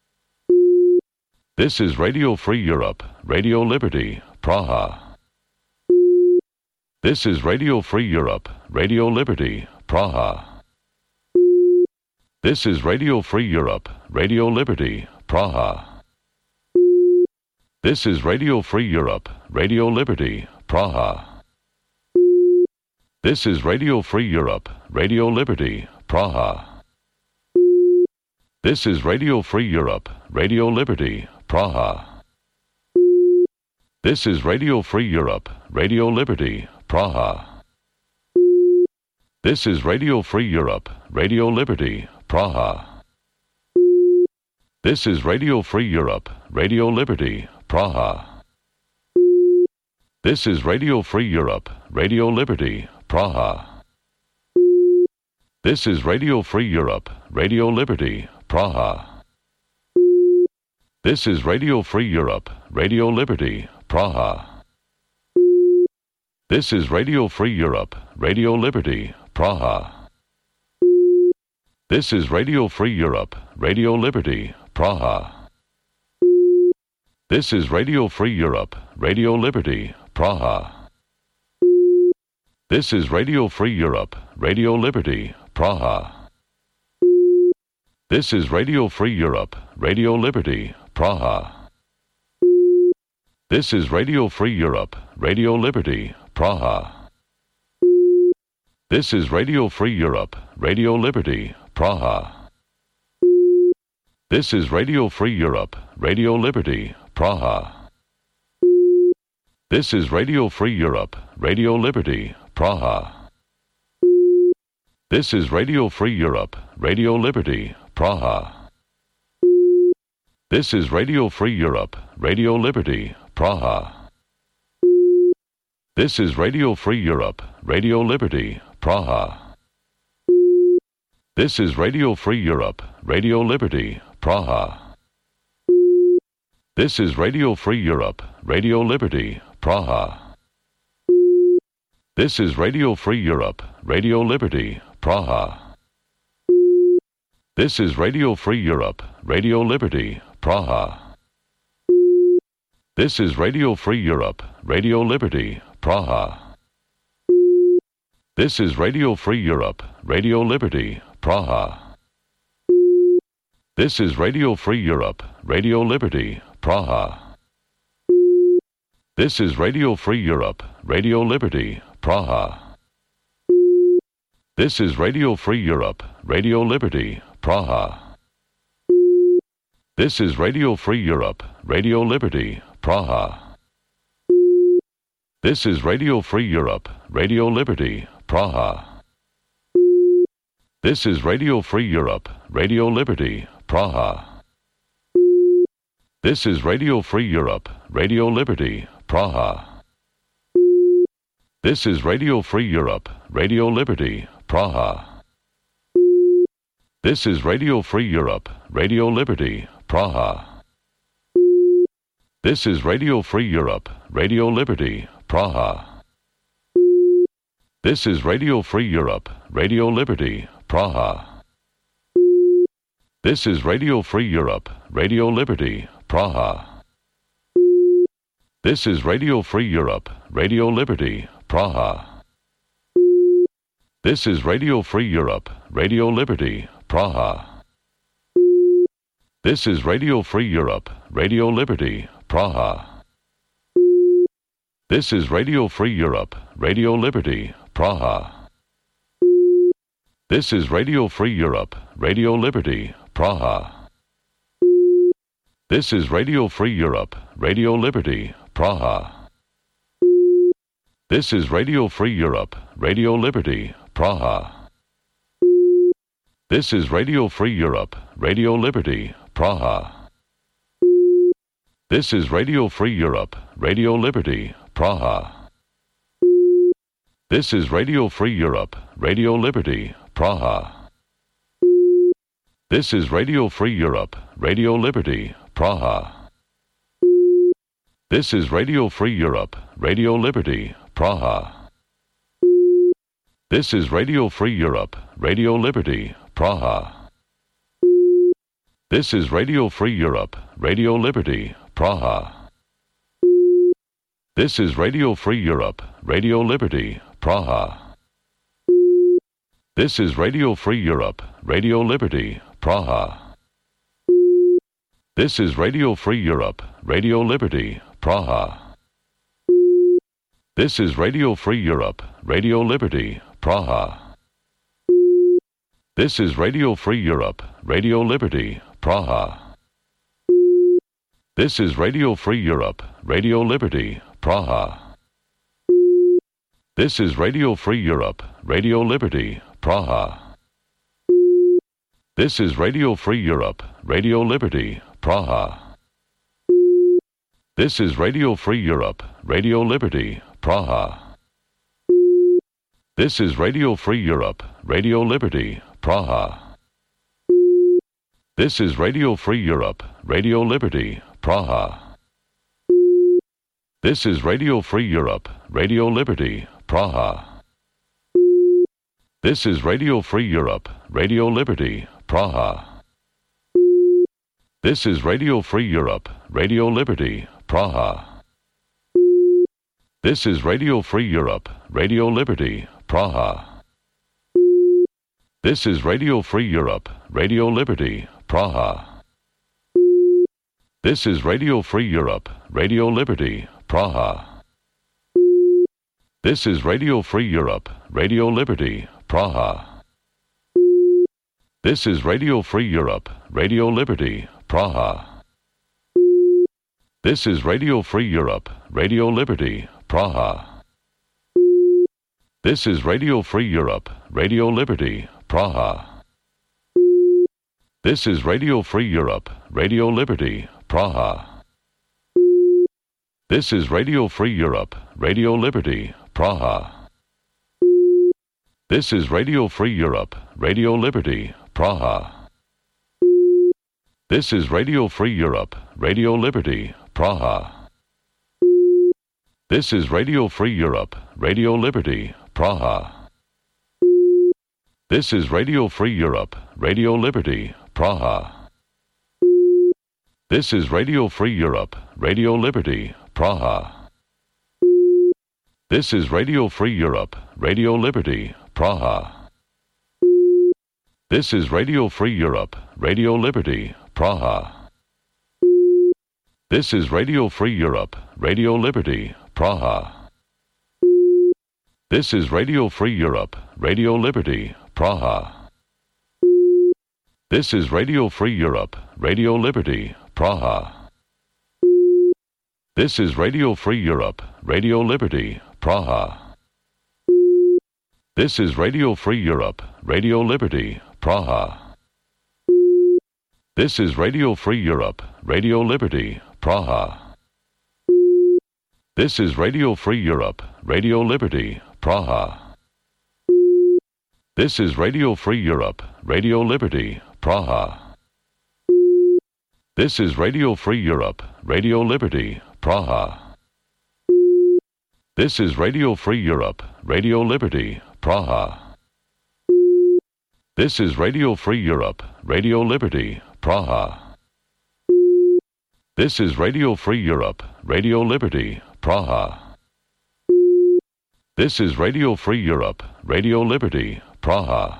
This is Radio Free Europe, Radio Liberty, Praha. This is Radio Free Europe, Radio Liberty, Praha. This is Radio Free Europe, Radio Liberty, Praha. This is Radio Free Europe, Radio Liberty, Praha. This is Radio Free Europe, Radio Liberty, Praha. This is Radio Free Europe, Radio Liberty, Praha. This is Radio Free Europe, Radio Liberty, Praha. This is Radio Free Europe, Radio Liberty, Praha. This is Radio Free Europe, Radio Liberty, Praha. This is Radio Free Europe, Radio Liberty, Praha. This is Radio Free Europe, Radio Liberty, Praha. This is Radio Free Europe, Radio Liberty, Praha. This is Radio Free Europe, Radio Liberty, Praha. This is Radio Free Europe, Radio Liberty, Praha. This is Radio Free Europe, Radio Liberty, Praha. This is Radio Free Europe, Radio Liberty, Praha. This is Radio Free Europe, Radio Liberty, Praha. This is Radio Free Europe, Radio Liberty, Praha. This is Radio Free Europe, Radio Liberty, Praha. This is Radio Free Europe, Radio Liberty, Praha. This is Radio Free Europe, Radio Liberty, Praha. This is Radio Free Europe, Radio Liberty, Praha. This is Radio Free Europe, Radio Liberty, Praha. This is Radio Free Europe, Radio Liberty, Praha. This is Radio Free Europe, Radio Liberty, Praha. This is Radio Free Europe, Radio Liberty, Praha. This is Radio Free Europe, Radio Liberty, Praha. This is Radio Free Europe, Radio Liberty, Praha. This is Radio Free Europe, Radio Liberty, Praha. This is Radio Free Europe, Radio Liberty, Praha. This is Radio Free Europe, Radio Liberty, Praha. This is Radio Free Europe, Radio Liberty, Praha. This is Radio Free Europe, Radio Liberty, Praha. This is Radio Free Europe, Radio Liberty, Praha. This is Radio Free Europe, Radio Liberty, Praha. This is Radio Free Europe, Radio Liberty, Praha. This is Radio Free Europe, Radio Liberty, Praha. This is Radio Free Europe, Radio Liberty, Praha. This is Radio Free Europe, Radio Liberty, Praha. This is Radio Free Europe, Radio Liberty, Praha. This is Radio Free Europe, Radio Liberty, Praha. This is Radio Free Europe, Radio Liberty, Praha. This is Radio Free Europe, Radio Liberty, Praha. This is Radio Free Europe, Radio Liberty, Praha. This is Radio Free Europe, Radio Liberty, Praha. This is Radio Free Europe, Radio Liberty, Praha. This is Radio Free Europe, Radio Liberty, Praha. This is Radio Free Europe, Radio Liberty, Praha. This is Radio Free Europe, Radio Liberty, Praha. This is Radio Free Europe, Radio Liberty, Praha. This is Radio Free Europe, Radio Liberty, Praha. This is Radio Free Europe, Radio Liberty, Praha. This is Radio Free Europe, Radio Liberty, Praha. This is Radio Free Europe, Radio Liberty, Praha. This is Radio Free Europe, Radio Liberty, Praha. This is Radio Free Europe, Radio Liberty, Praha. This is Radio Free Europe, Radio Liberty, Praha. This is Radio Free Europe, Radio Liberty, Praha. This is Radio Free Europe, Radio Liberty, Praha. This is Radio Free Europe, Radio Liberty, Praha. This is Radio Free Europe, Radio Liberty, Praha. This is Radio Free Europe, Radio Liberty, Praha. This is Radio Free Europe, Radio Liberty, Praha. This is Radio Free Europe, Radio Liberty, Praha. This is Radio Free Europe, Radio Liberty, Praha. This is Radio Free Europe, Radio Liberty, Praha. This is Radio Free Europe, Radio Liberty, Praha. This is Radio Free Europe, Radio Liberty, Praha. This is Radio Free Europe, Radio Liberty, Praha. This is Radio Free Europe, Radio Liberty, Praha. This is Radio Free Europe, Radio Liberty, Praha. This is Radio Free Europe, Radio Liberty, Praha. This is Radio Free Europe, Radio Liberty, Praha. This is Radio Free Europe, Radio Liberty, Praha. This is Radio Free Europe, Radio Liberty, Praha. This is Radio Free Europe, Radio Liberty, Praha. This is Radio Free Europe, Radio Liberty, Praha. This is Radio Free Europe, Radio Liberty, Praha. This is Radio Free Europe, Radio Liberty, Praha. This is Radio Free Europe, Radio Liberty, Praha. This is Radio Free Europe, Radio Liberty, Praha. This is Radio Free Europe, Radio Liberty, Praha. This is Radio Free Europe, Radio Liberty, Praha. This is Radio Free Europe, Radio Liberty, Praha. This is Radio Free Europe, Radio Liberty, Praha. This is Radio Free Europe, Radio Liberty, Praha. This is Radio Free Europe, Radio Liberty, Praha. This is Radio Free Europe, Radio Liberty, Praha. This is Radio Free Europe, Radio Liberty, Praha. This is Radio Free Europe, Radio Liberty, Praha. This is Radio Free Europe, Radio Liberty, Praha. This is Radio Free Europe, Radio Liberty, Praha. This is Radio Free Europe, Radio Liberty, Praha. This is Radio Free Europe, Radio Liberty, Praha. This is Radio Free Europe, Radio Liberty, Praha. This is Radio Free Europe, Radio Liberty, Praha. This is Radio Free Europe, Radio Liberty, Praha. This is Radio Free Europe, Radio Liberty, Praha. This is Radio Free Europe, Radio Liberty, Praha.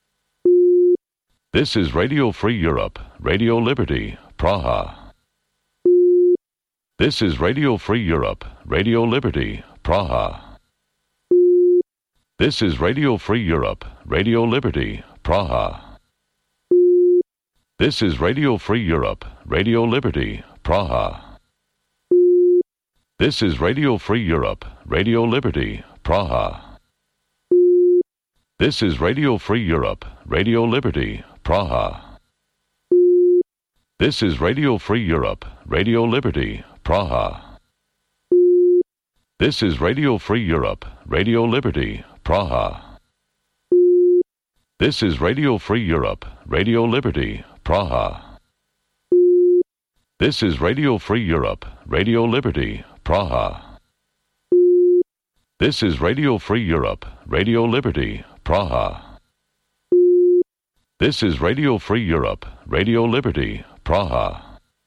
This is Radio Free Europe, Radio Liberty, Praha. This is Radio Free Europe, Radio Liberty, Praha. This is Radio Free Europe, Radio Liberty, Praha. This is Radio Free Europe, Radio Liberty, Praha. This is Radio Free Europe, Radio Liberty, Praha. This is Radio Free Europe, Radio Liberty, Praha. This is Radio Free Europe, Radio Liberty, Praha. This is Radio Free Europe, Radio Liberty, Praha. This is Radio Free Europe, Radio Liberty, Praha. This is Radio Free Europe, Radio Liberty, Praha. This is Radio Free Europe, Radio Liberty, Praha. This is Radio Free Europe, Radio Liberty, Praha.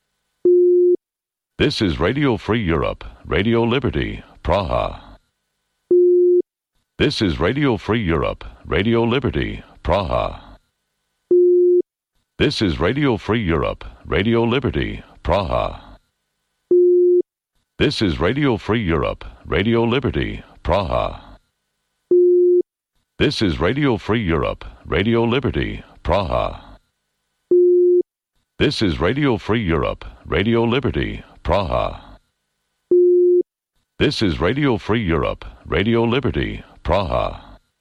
This is Radio Free Europe, Radio Liberty, Praha. This is Radio Free Europe, Radio Liberty, Praha. This is Radio Free Europe, Radio Liberty, Praha. This is Radio Free Europe, Radio Liberty, Praha. This is Radio Free Europe, Radio Liberty, Praha. This is Radio Free Europe, Radio Liberty, Praha. This is Radio Free Europe, Radio Liberty, Praha.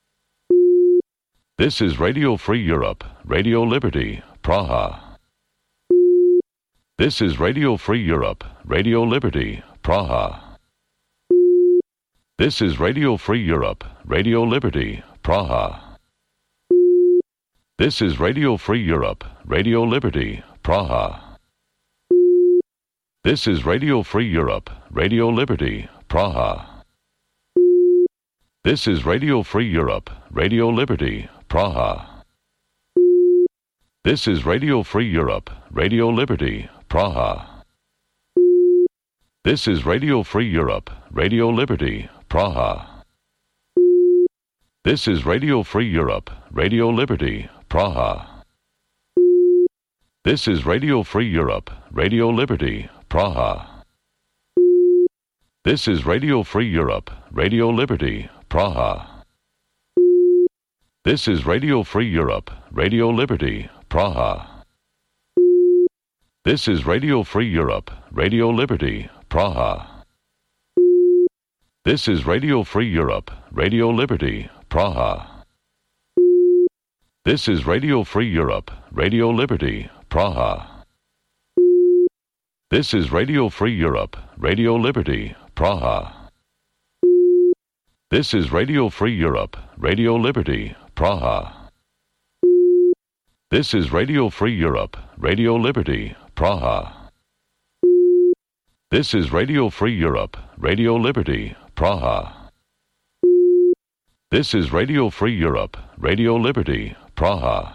This is Radio Free Europe, Radio Liberty, Praha. This is Radio Free Europe, Radio Liberty, Praha. This is Radio Free Europe, Radio Liberty, Praha. This is Radio Free Europe, Radio Liberty, Praha. This is Radio Free Europe, Radio Liberty, Praha. This is Radio Free Europe, Radio Liberty, Praha. This is Radio Free Europe, Radio Liberty, Praha. This is Radio Free Europe, Radio Liberty, Praha. This is Radio Free Europe, Radio Liberty, Praha. This is Radio Free Europe, Radio Liberty, Praha. This is Radio Free Europe, Radio Liberty, Praha. This is Radio Free Europe, Radio Liberty, Praha. This is Radio Free Europe, Radio Liberty, Praha. This is Radio Free Europe, Radio Liberty, Praha. This is Radio Free Europe, Radio Liberty, Praha. This is Radio Free Europe, Radio Liberty, Praha. This is Radio Free Europe, Radio Liberty, Praha. This is Radio Free Europe, Radio Liberty, Praha. This is Radio Free Europe, Radio Liberty, Praha. This is Radio Free Europe, Radio Liberty, Praha.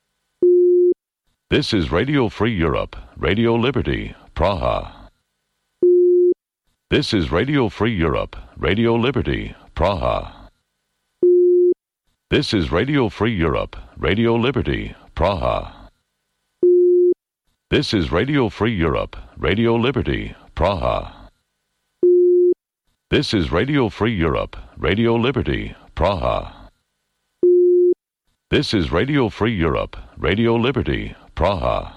This is Radio Free Europe, Radio Liberty, Praha. This is Radio Free Europe, Radio Liberty, Praha. This is Radio Free Europe, Radio Liberty, Praha. This is Radio Free Europe, Radio Liberty, Praha. This is Radio Free Europe, Radio Liberty, Praha. This is Radio Free Europe, Radio Liberty, Praha.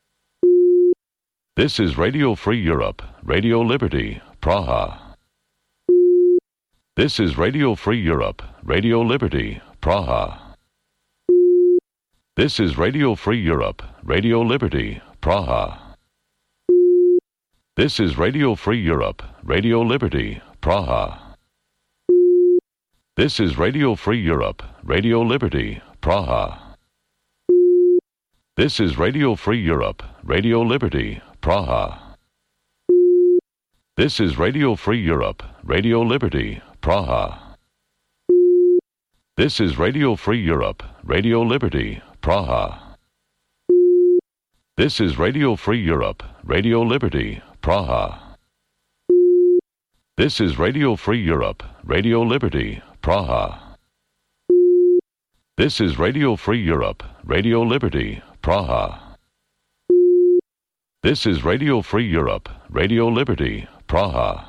This is Radio Free Europe, Radio Liberty, Praha. This is Radio Free Europe, Radio Liberty, Praha. This is Radio Free Europe, Radio Liberty, Praha. This is Radio Free Europe, Radio Liberty, Praha. This is Radio Free Europe, Radio Liberty, Praha. This is Radio Free Europe, Radio Liberty, Praha. This is Radio Free Europe, Radio Liberty, Praha. This is Radio Free Europe, Radio Liberty, Praha. This is Radio Free Europe, Radio Liberty, Praha. This is Radio Free Europe, Radio Liberty, Praha. This is Radio Free Europe, Radio Liberty, Praha. This is Radio Free Europe, Radio Liberty, Praha.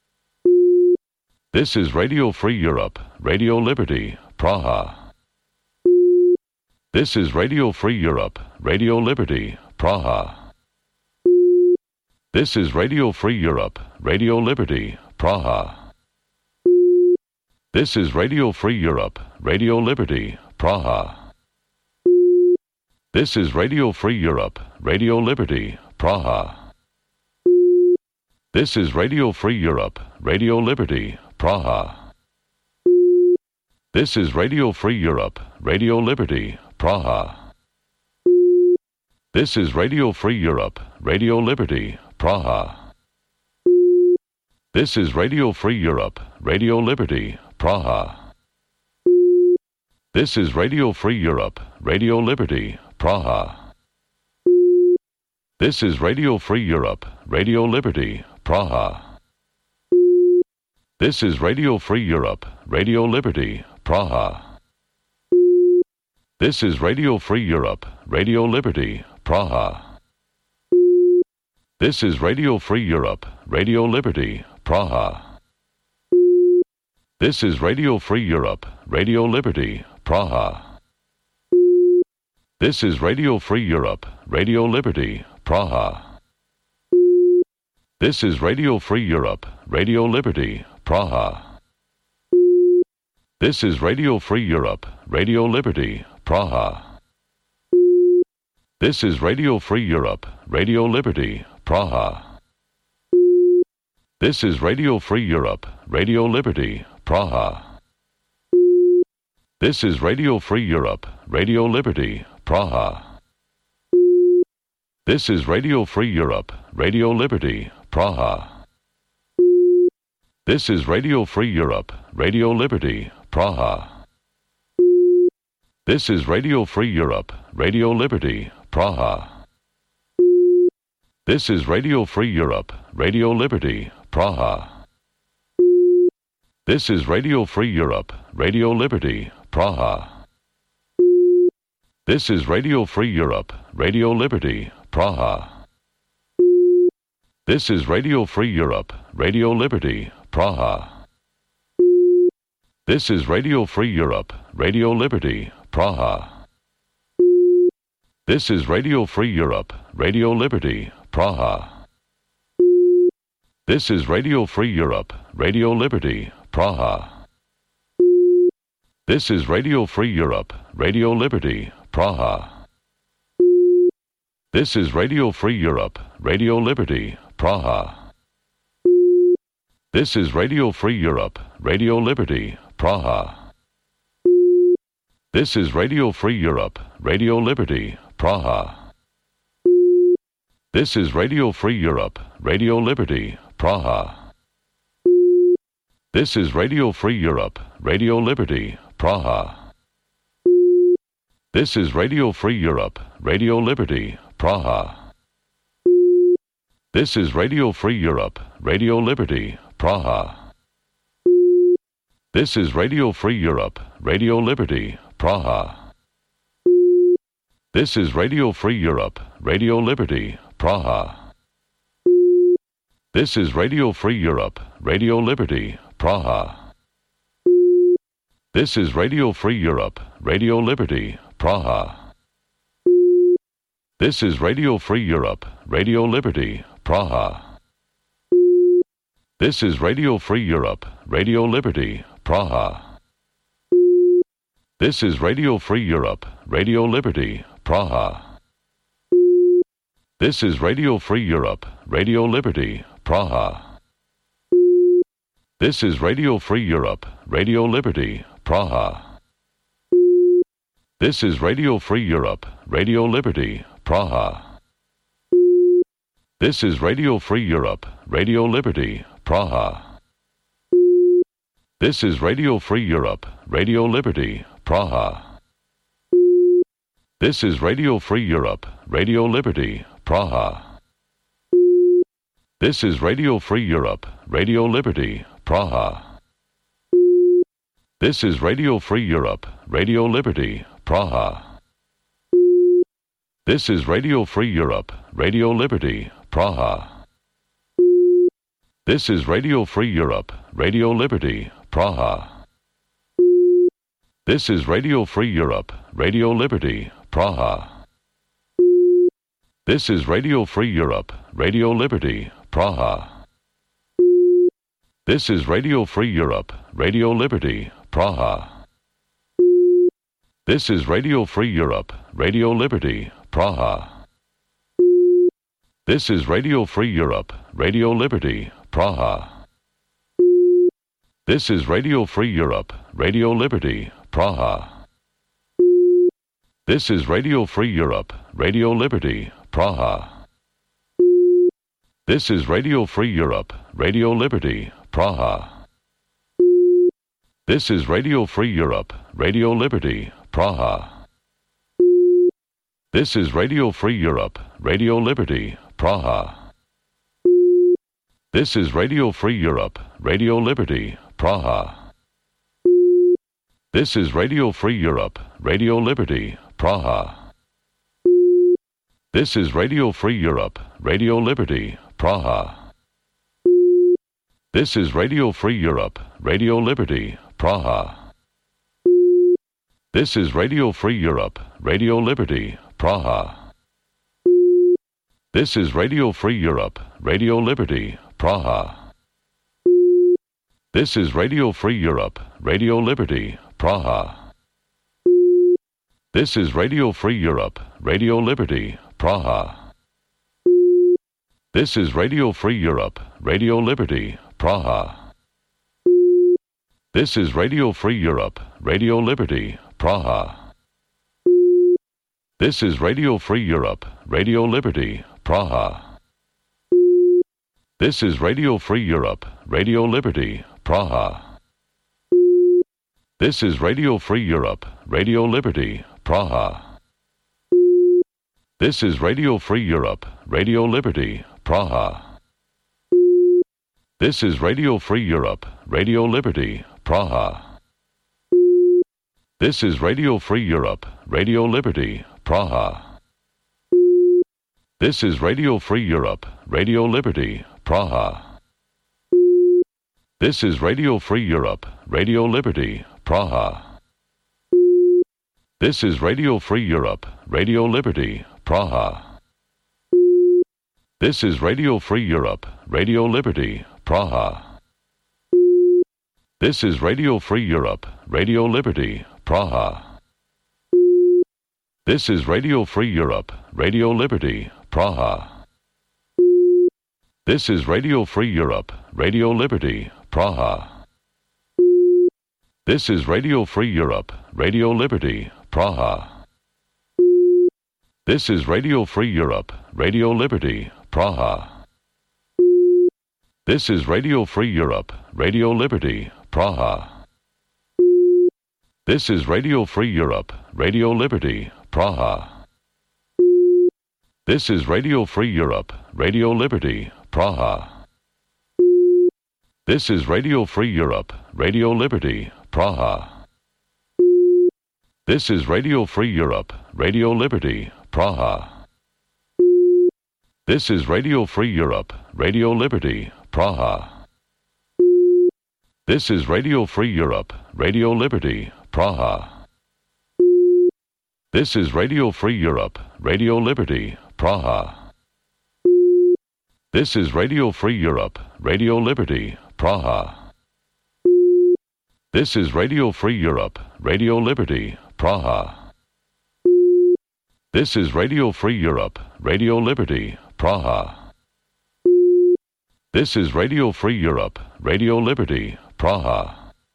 This is Radio Free Europe, Radio Liberty, Praha. This is Radio Free Europe, Radio Liberty, Praha. This is Radio Free Europe, Radio Liberty, Praha. This is Radio Free Europe, Radio Liberty, Praha. This is Radio Free Europe, Radio Liberty, Praha. This is Radio Free Europe, Radio Liberty, Praha. This is Radio Free Europe, Radio Liberty, Praha. This is Radio Free Europe, Radio Liberty, Praha. This is Radio Free Europe, Radio Liberty, Praha. This is Radio Free Europe, Radio Liberty, Praha. This is Radio Free Europe, Radio Liberty, Praha. This is Radio Free Europe, Radio Liberty, Praha. This is Radio Free Europe, Radio Liberty, Praha. This is Radio Free Europe, Radio Liberty, Praha. This is Radio Free Europe, Radio Liberty, Praha. This is Radio Free Europe, Radio Liberty, Praha. This is Radio Free Europe, Radio Liberty, Praha. This is Radio Free Europe, Radio Liberty, Praha. This is Radio Free Europe, Radio Liberty, Praha. This is Radio Free Europe, Radio Liberty, Praha. This is Radio Free Europe, Radio Liberty, Praha. This is Radio Free Europe, Radio Liberty, Praha. This is Radio Free Europe, Radio Liberty, Praha. This is Radio Free Europe, Radio Liberty, Praha. This is Radio Free Europe, Radio Liberty, Praha. This is Radio Free Europe, Radio Liberty, Praha. This is Radio Free Europe, Radio Liberty, Praha. This is Radio Free Europe, Radio Liberty, Praha. This is Radio Free Europe, Radio Liberty, Praha. This is Radio Free Europe, Radio Liberty, Praha. This is Radio Free Europe, Radio Liberty, Praha. This is Radio Free Europe, Radio Liberty, Praha. This is Radio Free Europe, Radio Liberty, Praha. This is Radio Free Europe, Radio Liberty, Praha. This is Radio Free Europe, Radio Liberty, Praha. This is Radio Free Europe, Radio Liberty, Praha. This is Radio Free Europe, Radio Liberty, Praha. This is Radio Free Europe, Radio Liberty, Praha. This is Radio Free Europe, Radio Liberty, Praha. This is Radio Free Europe, Radio Liberty, Praha. This is Radio Free Europe, Radio Liberty, Praha. This is Radio Free Europe, Radio Liberty, Praha. This is Radio Free Europe, Radio Liberty, Praha. This is Radio Free Europe, Radio Liberty, Praha. This is Radio Free Europe, Radio Liberty, Praha. This is Radio Free Europe, Radio Liberty, Praha. This is Radio Free Europe, Radio Liberty, Praha. This is Radio Free Europe, Radio Liberty, Praha. This is Radio Free Europe, Radio Liberty, Praha. This is Radio Free Europe, Radio Liberty, Praha. This is Radio Free Europe, Radio Liberty, Praha. This is Radio Free Europe, Radio Liberty, Praha. This is Radio Free Europe, Radio Liberty, Praha. This is Radio Free Europe, Radio Liberty, Praha. This is Radio Free Europe, Radio Liberty, Praha. This is Radio Free Europe, Radio Liberty, Praha. This is Radio Free Europe, Radio Liberty, Praha. This is Radio Free Europe, Radio Liberty, Praha. This is Radio Free Europe, Radio Liberty, Praha. This is Radio Free Europe, Radio Liberty, Praha. This is Radio Free Europe, Radio Liberty, Praha. This is Radio Free Europe, Radio Liberty, Praha. This is Radio Free Europe, Radio Liberty, Praha. This is Radio Free Europe, Radio Liberty, Praha. This is Radio Free Europe, Radio Liberty, Praha. This is Radio Free Europe, Radio Liberty, Praha. This is Radio Free Europe, Radio Liberty, Praha. This is Radio Free Europe, Radio Liberty, Praha. This is Radio Free Europe, Radio Liberty, Praha. This is Radio Free Europe, Radio Liberty, Praha. This is Radio Free Europe, Radio Liberty, Praha. This is Radio Free Europe, Radio Liberty, Praha. This is Radio Free Europe, Radio Liberty, Praha. This is Radio Free Europe, Radio Liberty, Praha. This is Radio Free Europe, Radio Liberty, Praha. This is Radio Free Europe, Radio Liberty, Praha. This is Radio Free Europe, Radio Liberty, Praha. This is Radio Free Europe, Radio Liberty, Praha. This is Radio Free Europe, Radio Liberty, Praha. This is Radio Free Europe, Radio Liberty, Praha. This is Radio Free Europe, Radio Liberty, Praha. This is Radio Free Europe, Radio Liberty, Praha. This is Radio Free Europe, Radio Liberty, Praha. This is Radio Free Europe, Radio Liberty, Praha. This is Radio Free Europe, Radio Liberty, Praha. This is Radio Free Europe, Radio Liberty, Praha. This is Radio Free Europe, Radio Liberty, Praha. This is Radio Free Europe, Radio Liberty, Praha. This is Radio Free Europe, Radio Liberty, Praha. This is Radio Free Europe, Radio Liberty, Praha. This is Radio Free Europe, Radio Liberty, Praha. This is Radio Free Europe, Radio Liberty, Praha. This is Radio Free Europe, Radio Liberty, Praha. This is Radio Free Europe, Radio Liberty, Praha. This is Radio Free Europe, Radio Liberty, Praha. This is Radio Free Europe, Radio Liberty, Praha. This is Radio Free Europe, Radio Liberty, Praha. This is Radio Free Europe, Radio Liberty, Praha. This is Radio Free Europe, Radio Liberty, Praha. This is Radio Free Europe, Radio Liberty, Praha. This is Radio Free Europe, Radio Liberty, Praha. This is Radio Free Europe, Radio Liberty, Praha. This is Radio Free Europe, Radio Liberty, Praha.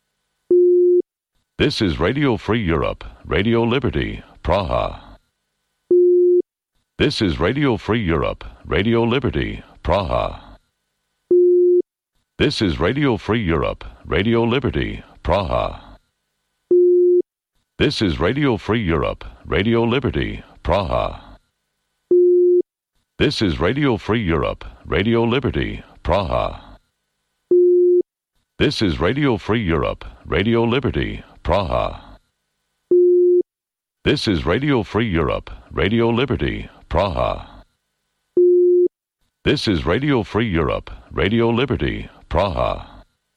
This is Radio Free Europe, Radio Liberty, Praha. This is Radio Free Europe, Radio Liberty, Praha. This is Radio Free Europe, Radio Liberty, Praha. This is Radio Free Europe, Radio Liberty, Praha. This is Radio Free Europe, Radio Liberty, Praha. This is Radio Free Europe, Radio Liberty, Praha. This is Radio Free Europe, Radio Liberty, Praha. This is Radio Free Europe, Radio Liberty, Praha.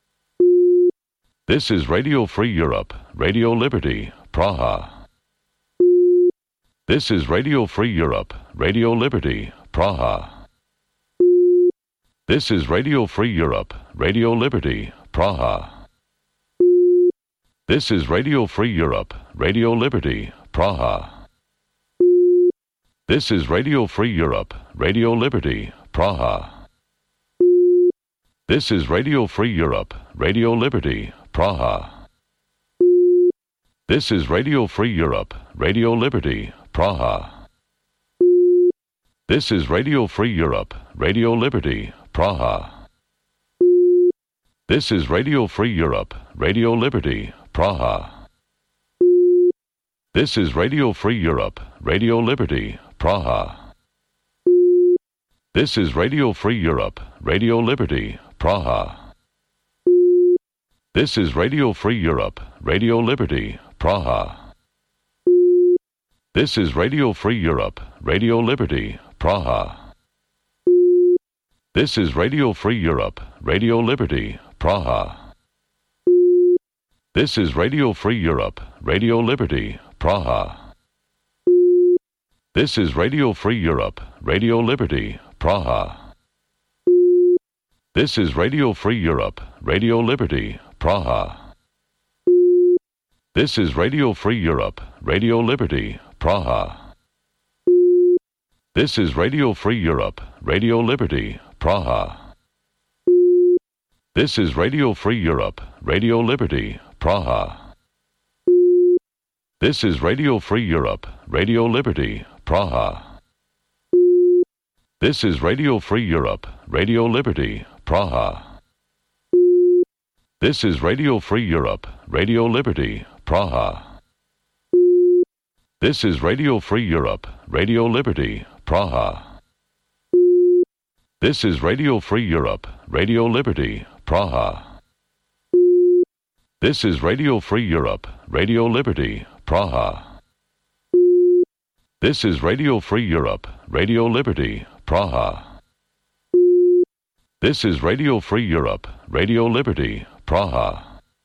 This is Radio Free Europe, Radio Liberty, Praha. This is Radio Free Europe, Radio Liberty, Praha. This is Radio Free Europe, Radio Liberty, Praha. This is Radio Free Europe, Radio Liberty, Praha. This is Radio Free Europe, Radio Liberty, Praha. This is Radio Free Europe, Radio Liberty, Praha. This is Radio Free Europe, Radio Liberty, Praha. This is Radio Free Europe, Radio Liberty, Praha. This is Radio Free Europe, Radio Liberty, Praha. This is Radio Free Europe, Radio Liberty, Praha. This is Radio Free Europe, Radio Liberty, Praha. This is Radio Free Europe, Radio Liberty, Praha. This is Radio Free Europe, Radio Liberty, Praha. This is Radio Free Europe, Radio Liberty, Praha. This is Radio Free Europe, Radio Liberty, Praha. This is Radio Free Europe, Radio Liberty, Praha. This is Radio Free Europe, Radio Liberty, Praha. This is Radio Free Europe, Radio Liberty, Praha. This is Radio Free Europe, Radio Liberty, Praha. This is Radio Free Europe, Radio Liberty, Praha. This is Radio Free Europe, Radio Liberty, Praha. This is Radio Free Europe, Radio Liberty, Praha. This is Radio Free Europe, Radio Liberty, Praha. This is Radio Free Europe, Radio Liberty, Praha. This is Radio Free Europe, Radio Liberty, Praha. This is Radio Free Europe, Radio Liberty, Praha. This is Radio Free Europe, Radio Liberty, Praha. This is Radio Free Europe, Radio Liberty, Praha.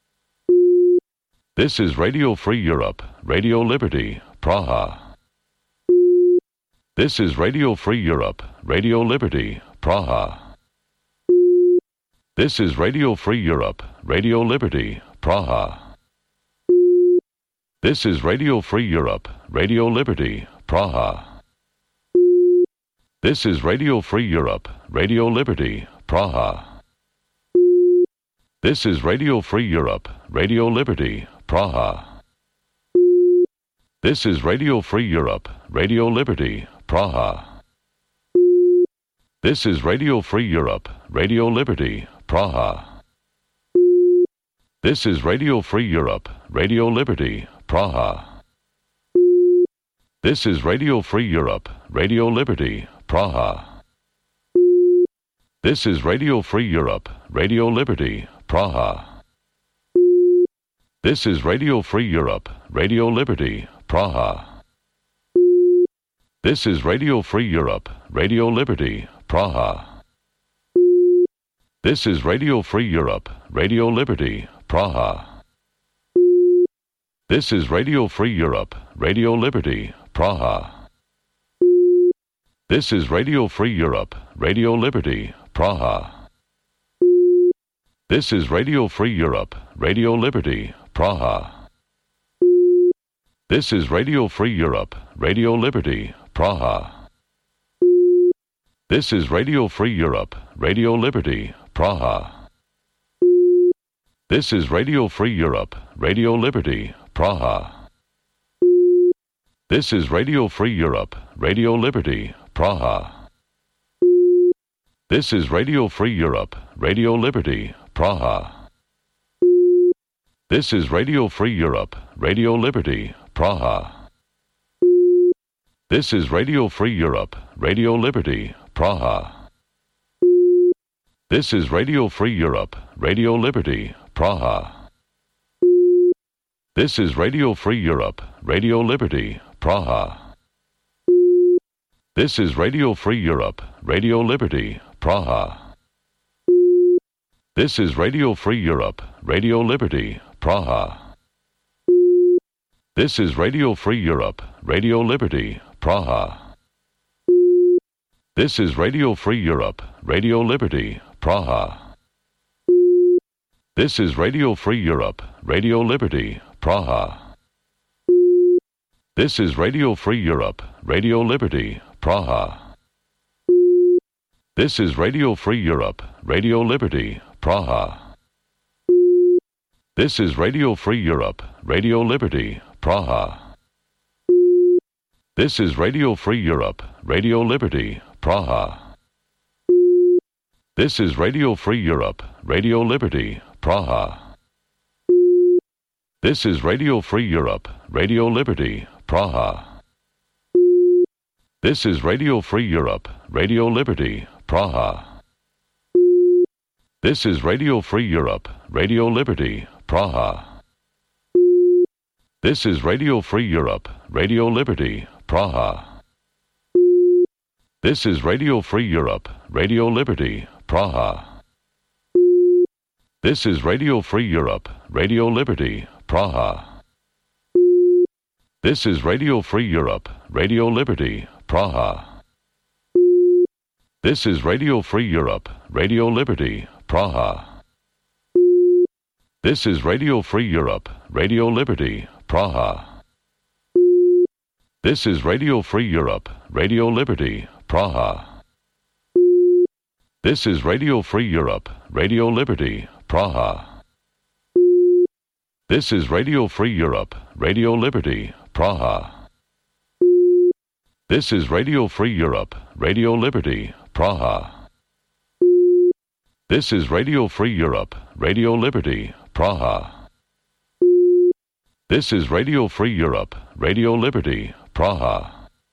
This is Radio Free Europe, Radio Liberty, Praha. This is Radio Free Europe, Radio Liberty, Praha. This is Radio Free Europe, Radio Liberty, Praha. This is Radio Free Europe, Radio Liberty, Praha. This is Radio Free Europe, Radio Liberty, Praha. This is Radio Free Europe, Radio Liberty, Praha. This is Radio Free Europe, Radio Liberty, Praha. This is Radio Free Europe, Radio Liberty, Praha. This is Radio Free Europe, Radio Liberty, Praha. This is Radio Free Europe, Radio Liberty, Praha. This is Radio Free Europe, Radio Liberty, Praha. This is Radio Free Europe, Radio Liberty, Praha. This is Radio Free Europe, Radio Liberty, Praha. This is Radio Free Europe, Radio Liberty, Praha. This is Radio Free Europe, Radio Liberty, Praha. This is Radio Free Europe, Radio Liberty, Praha. This is Radio Free Europe, Radio Liberty, Praha. This is Radio Free Europe, Radio Liberty, Praha. This is Radio Free Europe, Radio Liberty, Praha. This is Radio Free Europe, Radio Liberty, Praha. This is Radio Free Europe, Radio Liberty, Praha. This is Radio Free Europe, Radio Liberty, Praha. This is Radio Free Europe, Radio Liberty, Praha. This is Radio Free Europe, Radio Liberty, Praha. This is Radio Free Europe, Radio Liberty, Praha. This is Radio Free Europe, Radio Liberty, Praha. This is Radio Free Europe, Radio Liberty, Praha. This is Radio Free Europe, Radio Liberty, Praha. This is Radio Free Europe, Radio Liberty, Praha. This is Radio Free Europe, Radio Liberty, Praha. This is Radio Free Europe, Radio Liberty, Praha. This is Radio Free Europe, Radio Liberty, Praha. This is Radio Free Europe, Radio Liberty, Praha. This is Radio Free Europe, Radio Liberty, Praha. This is Radio Free Europe, Radio Liberty, Praha. This is Radio Free Europe, Radio Liberty, Praha. This is Radio Free Europe, Radio Liberty, Praha. This is Radio Free Europe, Radio Liberty, Praha. This is Radio Free Europe, Radio Liberty, Praha. This is Radio Free Europe, Radio Liberty, Praha. This is Radio Free Europe, Radio Liberty, Praha. This is Radio Free Europe, Radio Liberty, Praha. This is Radio Free Europe, Radio Liberty, Praha. This is Radio Free Europe, Radio Liberty, Praha. This is Radio Free Europe, Radio Liberty, Praha. This is Radio Free Europe, Radio Liberty, Praha. This is Radio Free Europe, Radio Liberty, Praha. This is Radio Free Europe, Radio Liberty, Praha. This is Radio Free Europe, Radio Liberty, Praha. This is Radio Free Europe, Radio Liberty, Praha. This is Radio Free Europe, Radio Liberty, Praha.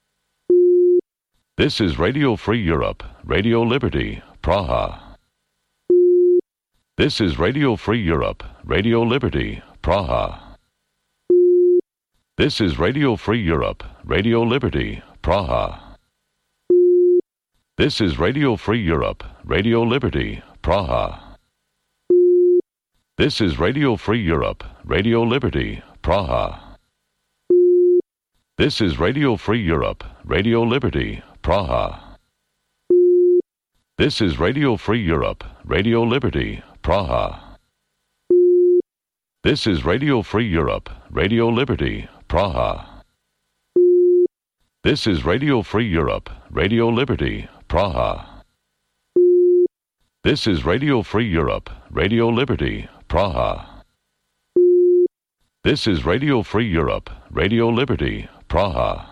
This is Radio Free Europe, Radio Liberty, Praha. This is Radio Free Europe, Radio Liberty, Praha. This is Radio Free Europe, Radio Liberty, Praha. This is Radio Free Europe, Radio Liberty, Praha. This is Radio Free Europe, Radio Liberty, Praha. This is Radio Free Europe, Radio Liberty, Praha. This is Radio Free Europe, Radio Liberty, Praha. This is Radio Free Europe, Radio Liberty, Praha. This is Radio Free Europe, Radio Liberty, Praha. This is Radio Free Europe, Radio Liberty, Praha. This is Radio Free Europe, Radio Liberty, Praha.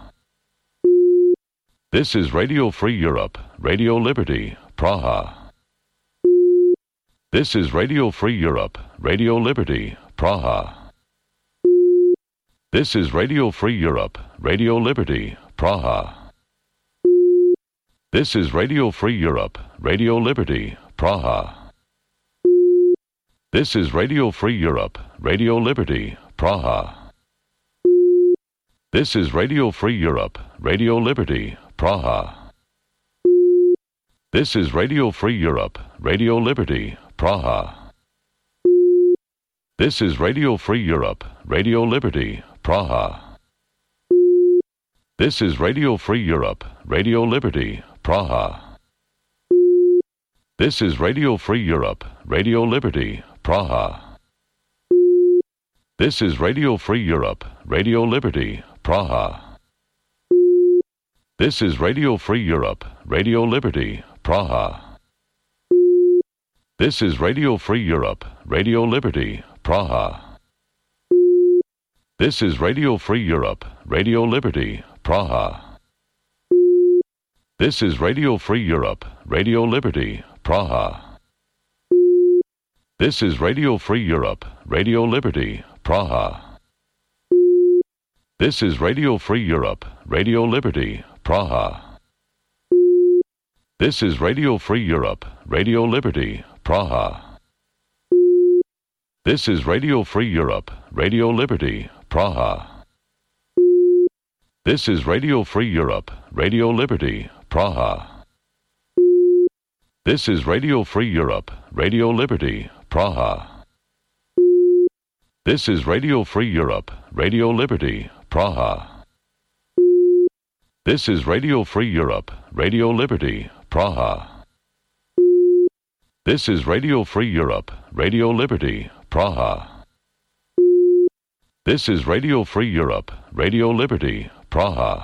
This is Radio Free Europe, Radio Liberty, Praha. This is Radio Free Europe, Radio Liberty, Praha. This is Radio Free Europe, Radio Liberty, Praha. This is Radio Free Europe, Radio Liberty, Praha. This is Radio Free Europe, Radio Liberty, Praha. This is Radio Free Europe, Radio Liberty, Praha. This is Radio Free Europe, Radio Liberty, Praha. This is Radio Free Europe, Radio Liberty, Praha. This is Radio Free Europe, Radio Liberty, Praha. This is Radio Free Europe, Radio Liberty, Praha. This is Radio Free Europe, Radio Liberty, Praha. This is Radio Free Europe, Radio Liberty, Praha. This is Radio Free Europe, Radio Liberty, Praha. This is Radio Free Europe, Radio Liberty, Praha. This is Radio Free Europe, Radio Liberty, Praha. This is Radio Free Europe, Radio Liberty, Praha. This is Radio Free Europe, Radio Liberty, Praha. This is Radio Free Europe, Radio Liberty, Praha. This is Radio Free Europe, Radio Liberty, Praha. This is Radio Free Europe, Radio Liberty, Praha. This is Radio Free Europe, Radio Liberty, Praha. This is Radio Free Europe, Radio Liberty, Praha. This is Radio Free Europe, Radio Liberty, Praha. This is Radio Free Europe, Radio Liberty, Praha. This is Radio Free Europe, Radio Liberty, Praha.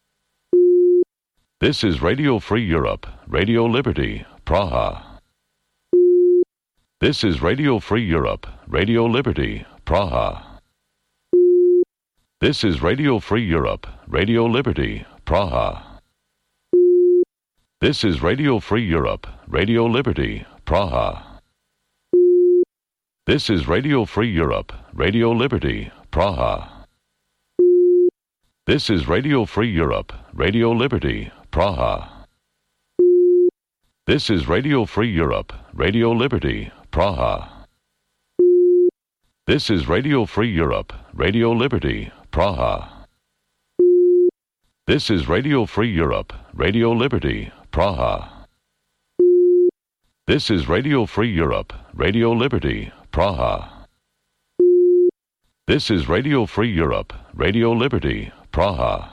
This is Radio Free Europe, Radio Liberty, Praha. This is Radio Free Europe, Radio Liberty, Praha. This is Radio Free Europe, Radio Liberty, Praha. This is Radio Free Europe, Radio Liberty, Praha. This is Radio Free Europe, Radio Liberty, Praha. This is Radio Free Europe, Radio Liberty, Praha. This is Radio Free Europe, Radio Liberty, Praha. This is Radio Free Europe, Radio Liberty, Praha. This is Radio Free Europe, Radio Liberty, Praha. This is Radio Free Europe, Radio Liberty, Praha. This is Radio Free Europe, Radio Liberty, Praha.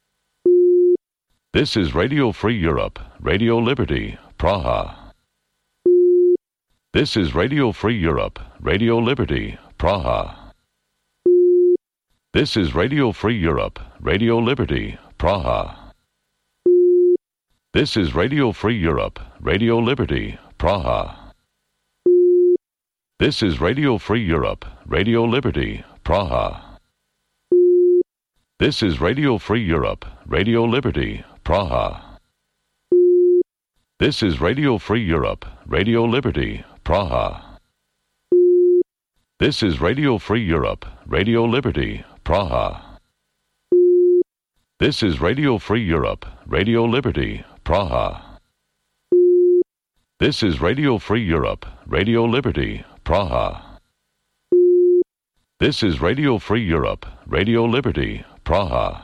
This is Radio Free Europe, Radio Liberty, Praha. This is Radio Free Europe, Radio Liberty, Praha. This is Radio Free Europe, Radio Liberty, Praha. This is Radio Free Europe, Radio Liberty, Praha. This is Radio Free Europe, Radio Liberty, Praha. This is Radio Free Europe, Radio Liberty, Praha. This is Radio Free Europe, Radio Liberty, Praha. This is Radio Free Europe, Radio Liberty, Praha. This is Radio Free Europe, Radio Liberty, Praha. This is Radio Free Europe, Radio Liberty, Praha. This is Radio Free Europe, Radio Liberty, Praha.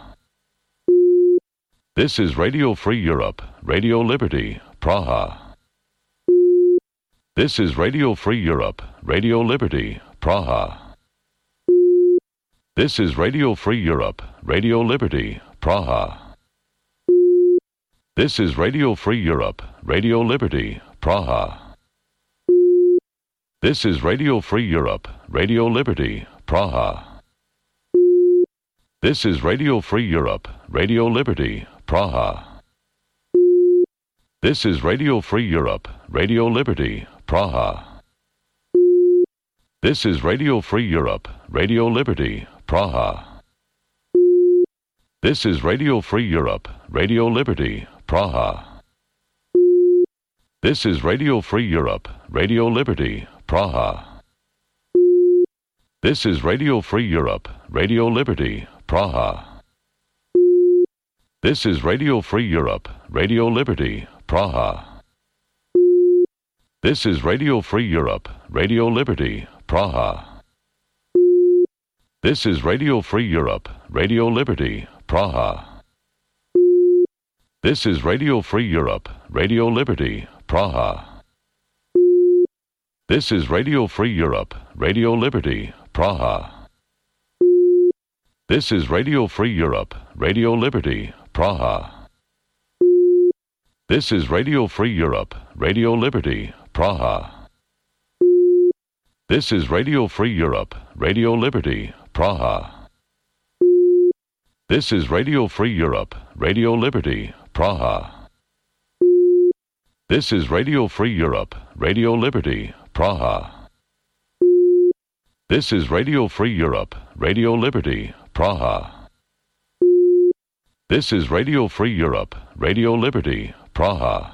This is Radio Free Europe, Radio Liberty, Praha. This is Radio Free Europe, Radio Liberty, Praha. This is Radio Free Europe, Radio Liberty, Praha. This is Radio Free Europe, Radio Liberty, Praha. This is Radio Free Europe, Radio Liberty, Praha. This is Radio Free Europe, Radio Liberty, Praha. This is Radio Free Europe, Radio Liberty, Praha. This is Radio Free Europe, Radio Liberty, Praha. This is Radio Free Europe, Radio Liberty, Praha. This is Radio Free Europe, Radio Liberty, Praha. This is Radio Free Europe, Radio Liberty, Praha. This is Radio Free Europe, Radio Liberty, Praha. This is Radio Free Europe, Radio Liberty, Praha. This is Radio Free Europe, Radio Liberty, Praha. This is Radio Free Europe, Radio Liberty, Praha. This is Radio Free Europe, Radio Liberty, Praha. This is Radio Free Europe, Radio Liberty, Praha. This is Radio Free Europe, Radio Liberty, Praha. This is Radio Free Europe, Radio Liberty, Praha. This is Radio Free Europe, Radio Liberty, Praha. This is Radio Free Europe, Radio Liberty, Praha. This is Radio Free Europe, Radio Liberty, Praha. This is Radio Free Europe, Radio Liberty, Praha.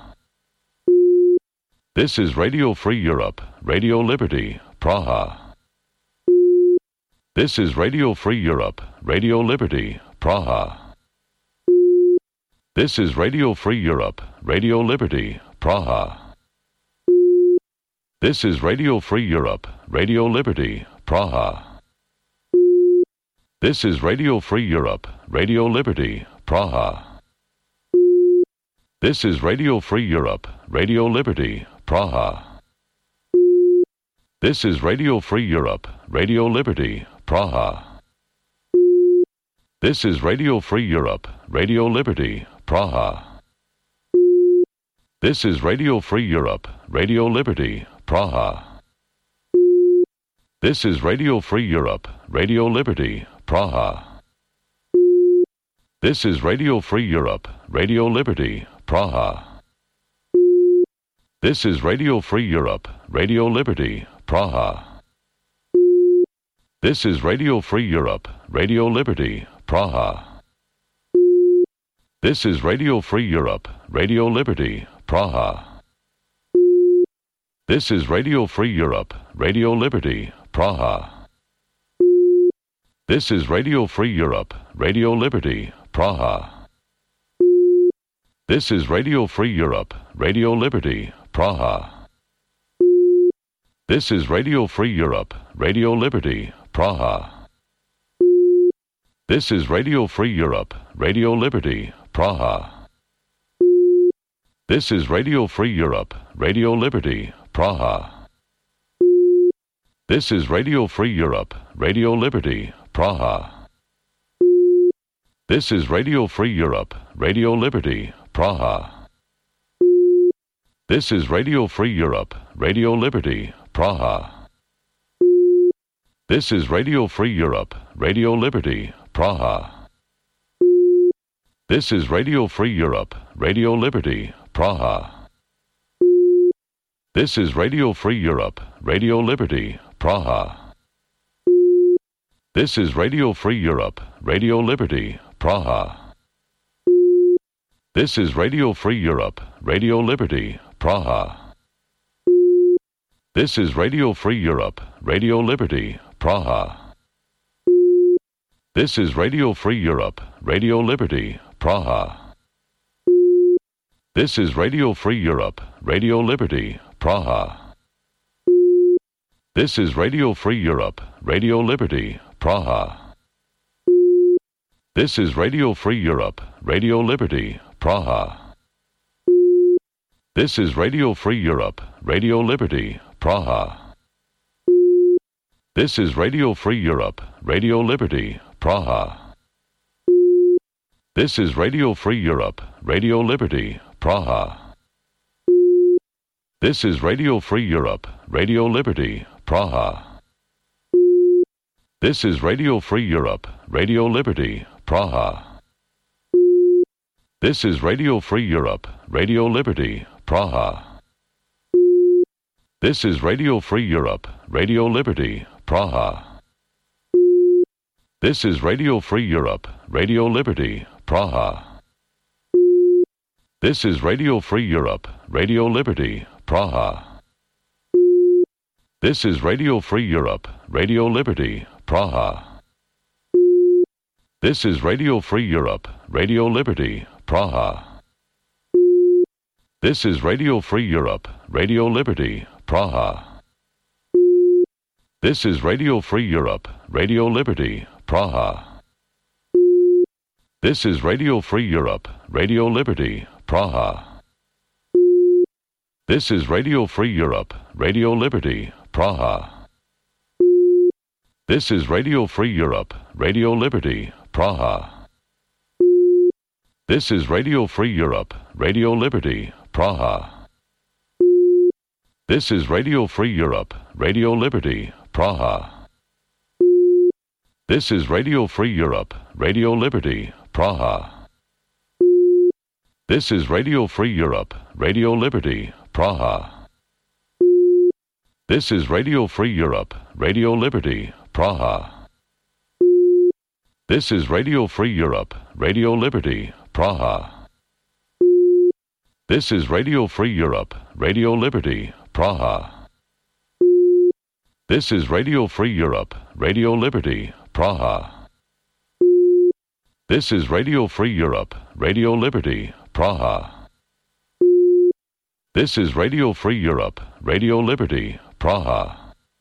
This is Radio Free Europe, Radio Liberty, Praha. This is Radio Free Europe, Radio Liberty, Praha. This is Radio Free Europe, Radio Liberty, Praha. This is Radio Free Europe, Radio Liberty, Praha. This is Radio Free Europe, Radio Liberty, Praha. This is Radio Free Europe, Radio Liberty, Praha. This is Radio Free Europe, Radio Liberty, Praha. This is Radio Free Europe, Radio Liberty, Praha. This is Radio Free Europe, Radio Liberty, Praha. This is Radio Free Europe, Radio Liberty, Praha. This is Radio Free Europe, Radio Liberty, Praha. This is Radio Free Europe, Radio Liberty, Praha. This is Radio Free Europe, Radio Liberty, Praha. This is Radio Free Europe, Radio Liberty, Praha. This is Radio Free Europe, Radio Liberty, Praha. This is Radio Free Europe, Radio Liberty, Praha. This is Radio Free Europe, Radio Liberty, Praha. This is Radio Free Europe, Radio Liberty, Praha. This is Radio Free Europe, Radio Liberty, Praha. This is Radio Free Europe, Radio Liberty, Praha. This is Radio Free Europe, Radio Liberty, Praha. This is Radio Free Europe, Radio Liberty, Praha. This is Radio Free Europe, Radio Liberty, Praha. This is Radio Free Europe, Radio Liberty, Praha. This is Radio Free Europe, Radio Liberty, Praha. This is Radio Free Europe, Radio Liberty, Praha. This is Radio Free Europe, Radio Liberty, Praha. This is Radio Free Europe, Radio Liberty, Praha. This is Radio Free Europe, Radio Liberty, Praha. This is Radio Free Europe, Radio Liberty, Praha. This is Radio Free Europe, Radio Liberty, Praha. This is Radio Free Europe, Radio Liberty, Praha. This is Radio Free Europe, Radio Liberty, Praha. This is Radio Free Europe, Radio Liberty, Praha. This is Radio Free Europe, Radio Liberty, Praha. This is Radio Free Europe, Radio Liberty, Praha. This is Radio Free Europe, Radio Liberty, Praha. This is Radio Free Europe, Radio Liberty, Praha. This is Radio Free Europe, Radio Liberty, Praha. This is Radio Free Europe, Radio Liberty, Praha. This is Radio Free Europe, Radio Liberty, Praha. This is Radio Free Europe, Radio Liberty, Praha. This is Radio Free Europe, Radio Liberty, Praha. This is Radio Free Europe, Radio Liberty, Praha. This is Radio Free Europe, Radio Liberty, Praha. This is Radio Free Europe, Radio Liberty, Praha. This is Radio Free Europe, Radio Liberty, Praha. This is Radio Free Europe, Radio Liberty, Praha. This is Radio Free Europe, Radio Liberty, Praha. This is Radio Free Europe, Radio Liberty, Praha. This is Radio Free Europe, Radio Liberty, Praha. This is Radio Free Europe, Radio Liberty, Praha. This is Radio Free Europe, Radio Liberty, Praha. This is Radio Free Europe, Radio Liberty, Praha. This is Radio Free Europe, Radio Liberty, Praha. This is Radio Free Europe, Radio Liberty, Praha. This is Radio Free Europe, Radio Liberty, Praha. This is Radio Free Europe, Radio Liberty, Praha. This is Radio Free Europe, Radio Liberty, Praha.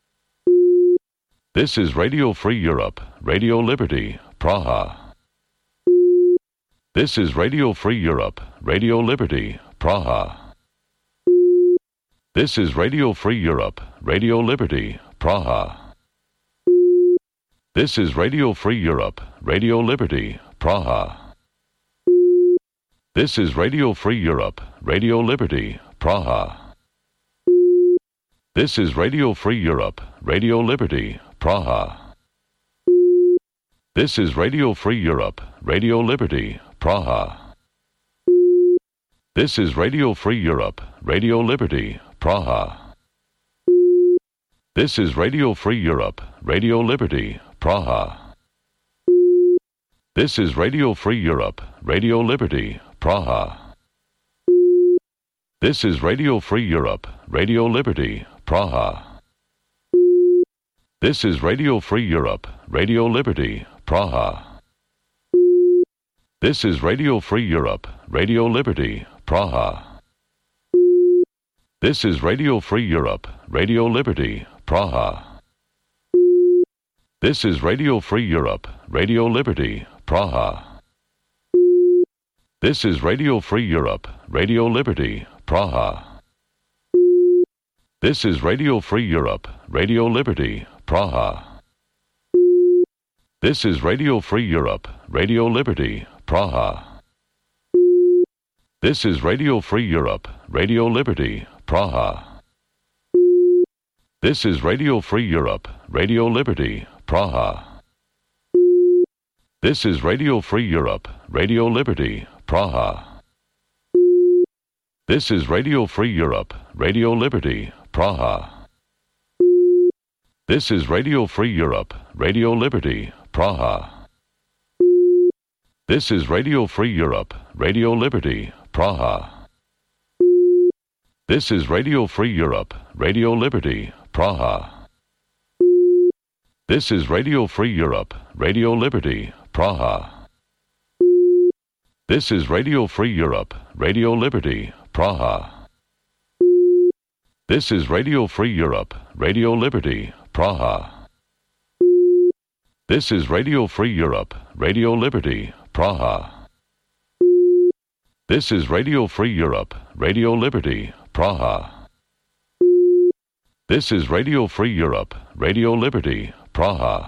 This is Radio Free Europe, Radio Liberty, Praha. This is Radio Free Europe, Radio Liberty, Praha. This is Radio Free Europe, Radio Liberty, Praha. This is Radio Free Europe, Radio Liberty, Praha. This is Radio Free Europe, Radio Liberty, Praha. This is Radio Free Europe, Radio Liberty, Praha. This is Radio Free Europe, Radio Liberty, Praha. This is Radio Free Europe, Radio Liberty, Praha. This is Radio Free Europe, Radio Liberty, Praha. This is Radio Free Europe, Radio Liberty, Praha. This is Radio Free Europe, Radio Liberty, Praha. This is Radio Free Europe, Radio Liberty, Praha. This is Radio Free Europe, Radio Liberty, Praha. This is Radio Free Europe, Radio Liberty, Praha. This is Radio Free Europe, Radio Liberty, Praha. This is Radio Free Europe, Radio Liberty, Praha. This is Radio Free Europe, Radio Liberty, Praha. This is Radio Free Europe, Radio Liberty, Praha. This is Radio Free Europe, Radio Liberty, Praha. This is Radio Free Europe, Radio Liberty, Praha. This is Radio Free Europe, Radio Liberty, Praha. This is Radio Free Europe, Radio Liberty, Praha. This is Radio Free Europe, Radio Liberty, Praha. This is Radio Free Europe, Radio Liberty, Praha. This is Radio Free Europe, Radio Liberty, Praha. This is Radio Free Europe, Radio Liberty, Praha. This is Radio Free Europe, Radio Liberty, Praha. This is Radio Free Europe, Radio Liberty, Praha. This is Radio Free Europe, Radio Liberty, Praha. This is Radio Free Europe, Radio Liberty, Praha. This is Radio Free Europe, Radio Liberty, Praha.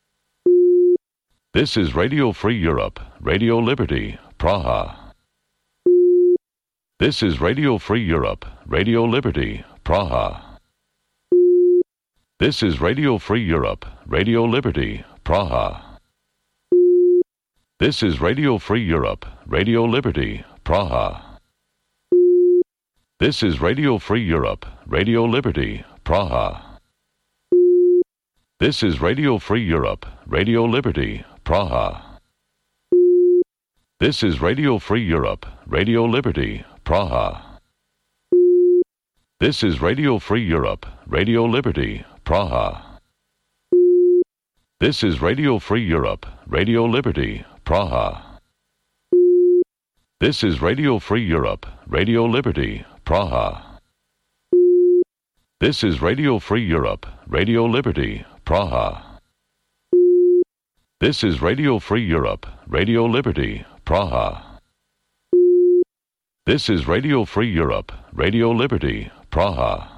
This is Radio Free Europe, Radio Liberty, Praha. This is Radio Free Europe, Radio Liberty, Praha. This is Radio Free Europe, Radio Liberty, Praha. This is Radio Free Europe, Radio Liberty, Praha. This is Radio Free Europe, Radio Liberty, Praha. This is Radio Free Europe, Radio Liberty, Praha. This is Radio Free Europe, Radio Liberty, Praha. This is Radio Free Europe, Radio Liberty, Praha. This is Radio Free Europe, Radio Liberty, Praha. This is Radio Free Europe, Radio Liberty, Praha. This is Radio Free Europe, Radio Liberty, Praha. This is Radio Free Europe, Radio Liberty, Praha. This is Radio Free Europe, Radio Liberty, Praha.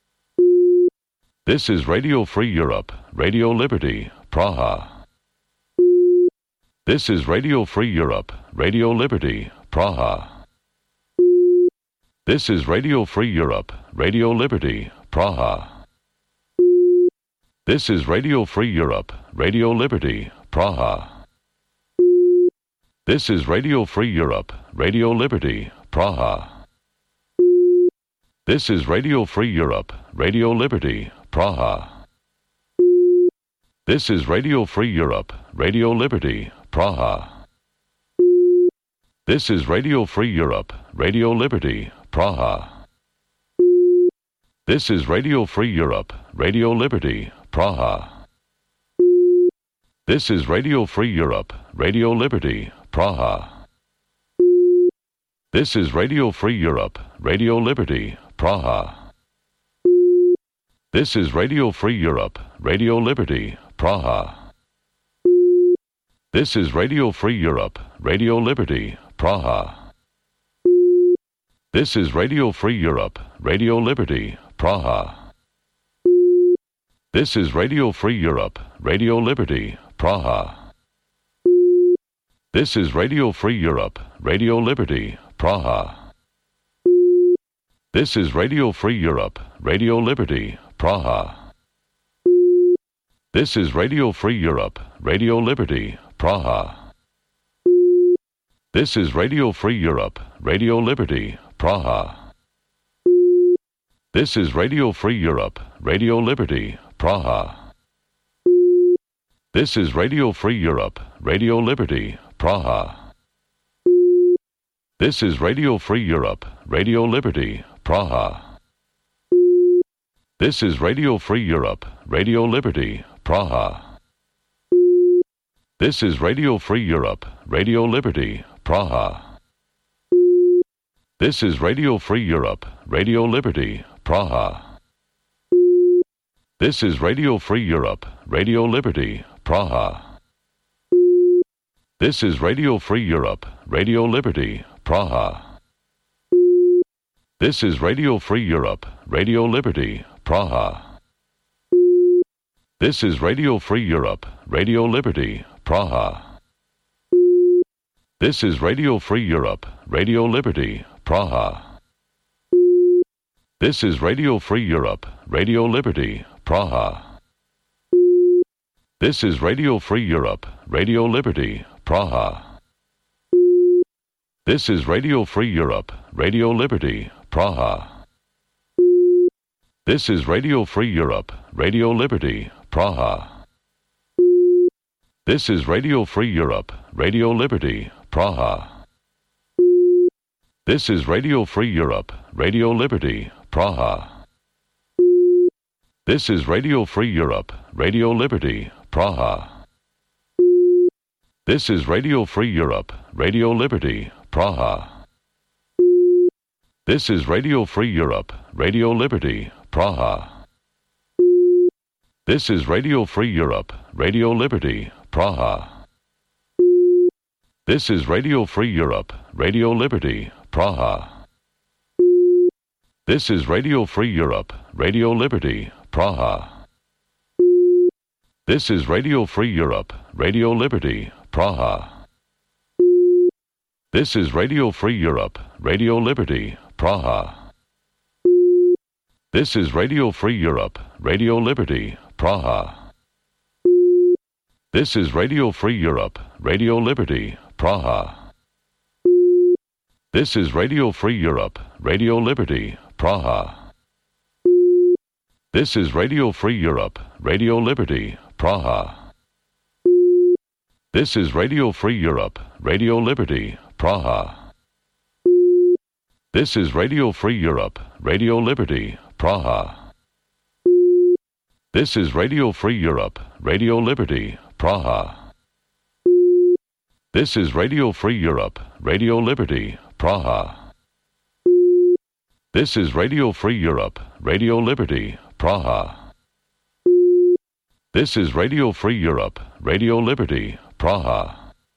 This is Radio Free Europe, Radio Liberty, Praha. This is Radio Free Europe, Radio Liberty, Praha. This is Radio Free Europe, Radio Liberty, Praha. This is Radio Free Europe, Radio Liberty, Praha. This is Radio Free Europe, Radio Liberty, Praha. This is Radio Free Europe, Radio Liberty, Praha. This is Radio Free Europe, Radio Liberty, Praha. This is Radio Free Europe, Radio Liberty, Praha. This is Radio Free Europe, Radio Liberty, Praha. This is Radio Free Europe, Radio Liberty, Praha. This is Radio Free Europe, Radio Liberty, Praha. This is Radio Free Europe, Radio Liberty, Praha. This is Radio Free Europe, Radio Liberty, Praha. This is Radio Free Europe, Radio Liberty, Praha. This is Radio Free Europe, Radio Liberty, Praha. This is Radio Free Europe, Radio Liberty, Praha. This is Radio Free Europe, Radio Liberty, Praha. This is Radio Free Europe, Radio Liberty, Praha. This is Radio Free Europe, Radio Liberty, Praha. This is Radio Free Europe, Radio Liberty, Praha. This is Radio Free Europe, Radio Liberty, Praha. This is Radio Free Europe, Radio Liberty, Praha. This is Radio Free Europe, Radio Liberty, Praha. This is Radio Free Europe, Radio Liberty, Praha. This is Radio Free Europe, Radio Liberty, Praha. This is Radio Free Europe, Radio Liberty, Praha. This is Radio Free Europe, Radio Liberty, Praha. This is Radio Free Europe, Radio Liberty, Praha. This is Radio Free Europe, Radio Liberty, Praha. This is Radio Free Europe, Radio Liberty, Praha. This is Radio Free Europe, Radio Liberty, Praha. This is Radio Free Europe, Radio Liberty, Praha. This is Radio Free Europe, Radio Liberty, Praha. This is Radio Free Europe, Radio Liberty, Praha. This is Radio Free Europe, Radio Liberty, Praha. This is Radio Free Europe, Radio Liberty, Praha. This is Radio Free Europe, Radio Liberty, Praha. This is Radio Free Europe, Radio Liberty, Praha. This is Radio Free Europe, Radio Liberty, Praha. This is Radio Free Europe, Radio Liberty, Praha. This is Radio Free Europe, Radio Liberty, Praha. This is Radio Free Europe, Radio Liberty, Praha. This is Radio Free Europe, Radio Liberty, Praha. This is Radio Free Europe, Radio Liberty, Praha. This is Radio Free Europe, Radio Liberty, Praha. This is Radio Free Europe, Radio Liberty, Praha. This is Radio Free Europe, Radio Liberty, Praha. This is Radio Free Europe, Radio Liberty, Praha. This is Radio Free Europe, Radio Liberty, Praha. This is Radio Free Europe, Radio Liberty, Praha. This is Radio Free Europe, Radio Liberty, Praha. This is Radio Free Europe, Radio Liberty, Praha. This is Radio Free Europe, Radio Liberty, Praha. This is Radio Free Europe, Radio Liberty, Praha.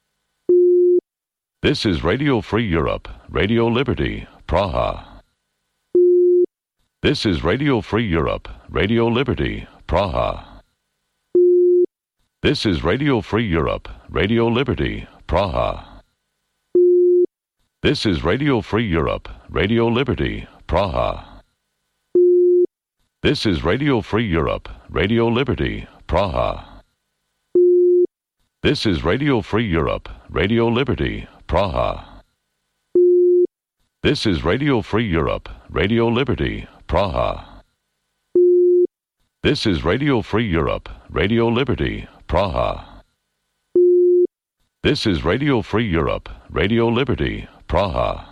This is Radio Free Europe, Radio Liberty, Praha. This is Radio Free Europe, Radio Liberty, Praha. This is Radio Free Europe, Radio Liberty, Praha. This is Radio Free Europe, Radio Liberty, Praha. This is Radio Free Europe, Radio Liberty, Praha. This is Radio Free Europe, Radio Liberty, Praha. This is Radio Free Europe, Radio Liberty, Praha. This is Radio Free Europe, Radio Liberty, Praha. This is Radio Free Europe, Radio Liberty, Praha.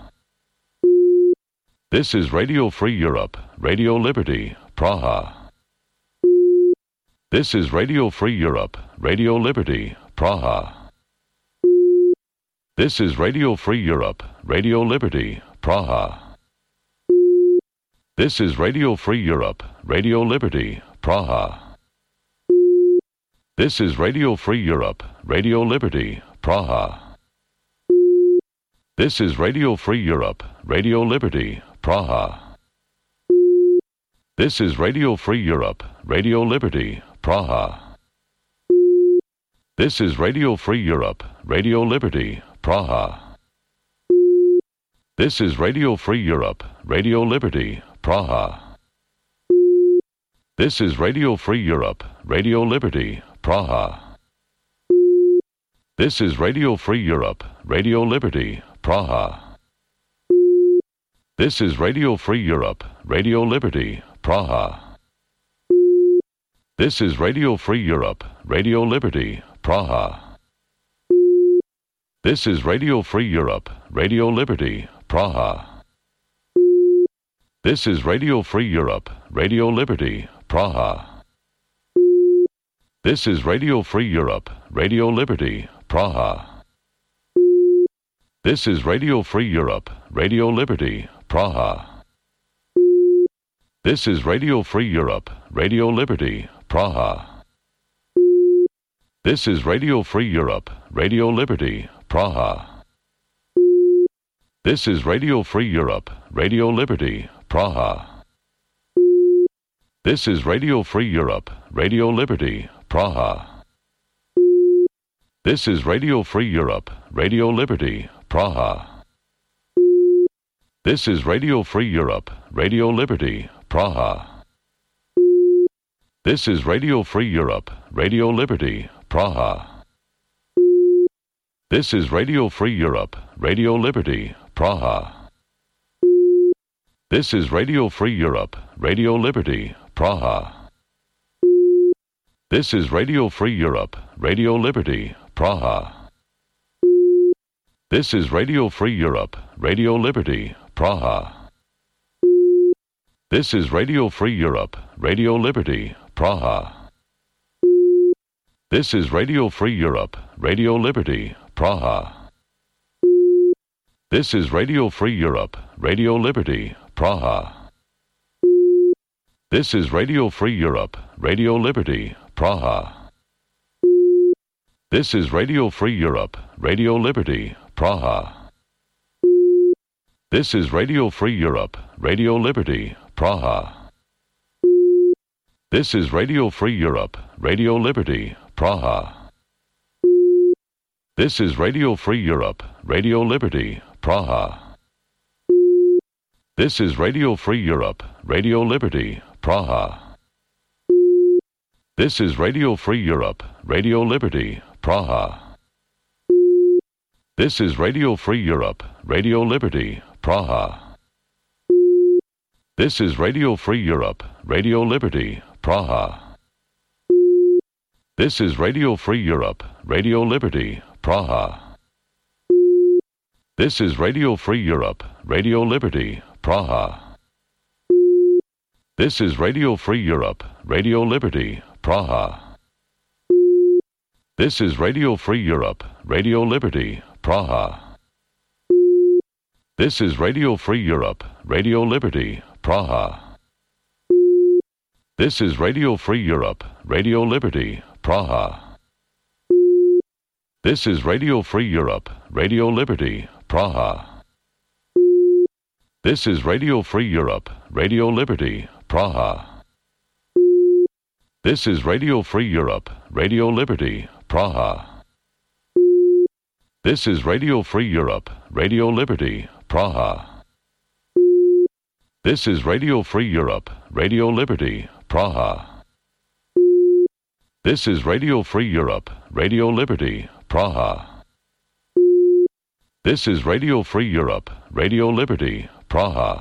This is Radio Free Europe, Radio Liberty, Praha. This is Radio Free Europe, Radio Liberty, Praha. This is Radio Free Europe, Radio Liberty, Praha. This is Radio Free Europe, Radio Liberty, Praha. This is Radio Free Europe, Radio Liberty, Praha. This is Radio Free Europe, Radio Liberty, Praha. This is Radio Free Europe, Radio Liberty, Praha. This is Radio Free Europe, Radio Liberty, Praha. This is Radio Free Europe, Radio Liberty, Praha. This is Radio Free Europe, Radio Liberty, Praha. This is Radio Free Europe, Radio Liberty, Praha. This is Radio Free Europe, Radio Liberty, Praha. This is Radio Free Europe, Radio Liberty, Praha. This is Radio Free Europe, Radio Liberty, Praha. This is Radio Free Europe, Radio Liberty, Praha. This is Radio Free Europe, Radio Liberty, Praha. This is Radio Free Europe, Radio Liberty, Praha. This is Radio Free Europe, Radio Liberty, Praha. This is Radio Free Europe, Radio Liberty, Praha. This is Radio Free Europe, Radio Liberty, Praha. This is Radio Free Europe, Radio Liberty, Praha. This is Radio Free Europe, Radio Liberty, Praha. This is Radio Free Europe, Radio Liberty, Praha. This is Radio Free Europe, Radio Liberty, Praha. This is Radio Free Europe, Radio Liberty, Praha. This is Radio Free Europe, Radio Liberty, Praha. This is Radio Free Europe, Radio Liberty, Praha. This is Radio Free Europe, Radio Liberty, Praha. This is Radio Free Europe, Radio Liberty, Praha. This is Radio Free Europe, Radio Liberty, Praha. This is Radio Free Europe, Radio Liberty, Praha. This is Radio Free Europe, Radio Liberty, Praha. This is Radio Free Europe, Radio Liberty, Praha. This is Radio Free Europe, Radio Liberty, Praha. This is Radio Free Europe, Radio Liberty, Praha. This is Radio Free Europe, Radio Liberty, Praha. This is Radio Free Europe, Radio Liberty, Praha. This is Radio Free Europe, Radio Liberty, Praha. This is Radio Free Europe, Radio Liberty, Praha. This is Radio Free Europe, Radio Liberty, Praha. This is Radio Free Europe, Radio Liberty, Praha. This is Radio Free Europe, Radio Liberty, Praha. This is Radio Free Europe, Radio Liberty, Praha. This is Radio Free Europe, Radio Liberty, Praha. This is Radio Free Europe, Radio Liberty, Praha. This is Radio Free Europe, Radio Liberty, Praha. This is Radio Free Europe, Radio Liberty, Praha. This is Radio Free Europe, Radio Liberty, Praha. This is Radio Free Europe, Radio Liberty, Praha. This is Radio Free Europe, Radio Liberty, Praha. This is Radio Free Europe, Radio Liberty, Praha. This is Radio Free Europe, Radio Liberty, Praha. This is Radio Free Europe, Radio Liberty, Praha.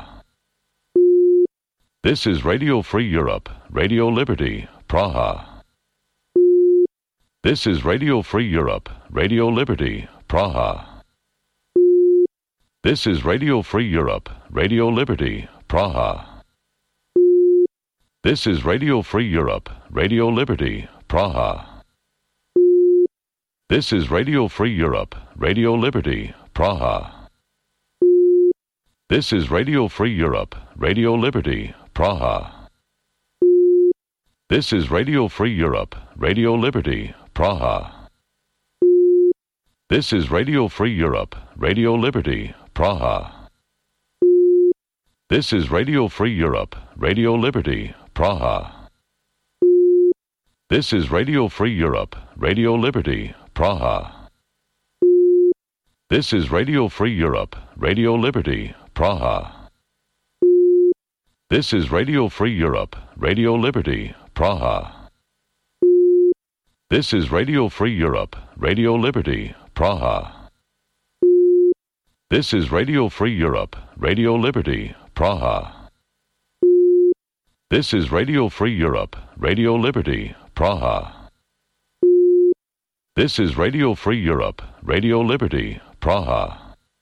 This is Radio Free Europe, Radio Liberty, Praha. This is Radio Free Europe, Radio Liberty, Praha. This is Radio Free Europe, Radio Liberty, Praha. This is Radio Free Europe, Radio Liberty, Praha. This is Radio Free Europe, Radio Liberty, Praha. This is Radio Free Europe, Radio Liberty, Praha. This is Radio Free Europe, Radio Liberty, Praha. This is Radio Free Europe, Radio Liberty, Praha. This is Radio Free Europe, Radio Liberty, Praha. This is Radio Free Europe, Radio Liberty, Praha. This is Radio Free Europe, Radio Liberty, Praha. This is Radio Free Europe, Radio Liberty, Praha. This is Radio Free Europe, Radio Liberty, Praha. This is Radio Free Europe, Radio Liberty, Praha. This is Radio Free Europe, Radio Liberty, Praha. This is Radio Free Europe, Radio Liberty, Praha.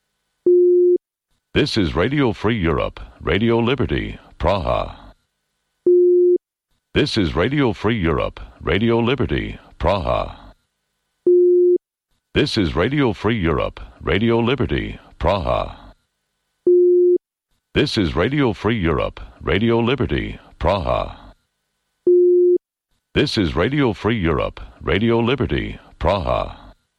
This is Radio Free Europe, Radio Liberty, Praha. This is Radio Free Europe, Radio Liberty, Praha. This is Radio Free Europe, Radio Liberty, Praha. This is Radio Free Europe, Radio Liberty, Praha. This is Radio Free Europe, Radio Liberty, Praha.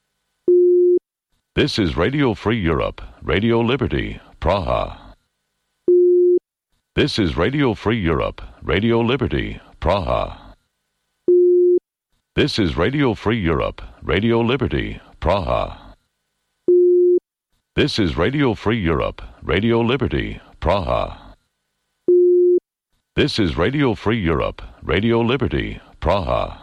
This is Radio Free Europe, Radio Liberty, Praha. This is Radio Free Europe, Radio Liberty, Praha. This is Radio Free Europe, Radio Liberty, Praha. This is Radio Free Europe, Radio Liberty, Praha. This is Radio Free Europe, Radio Liberty, Praha.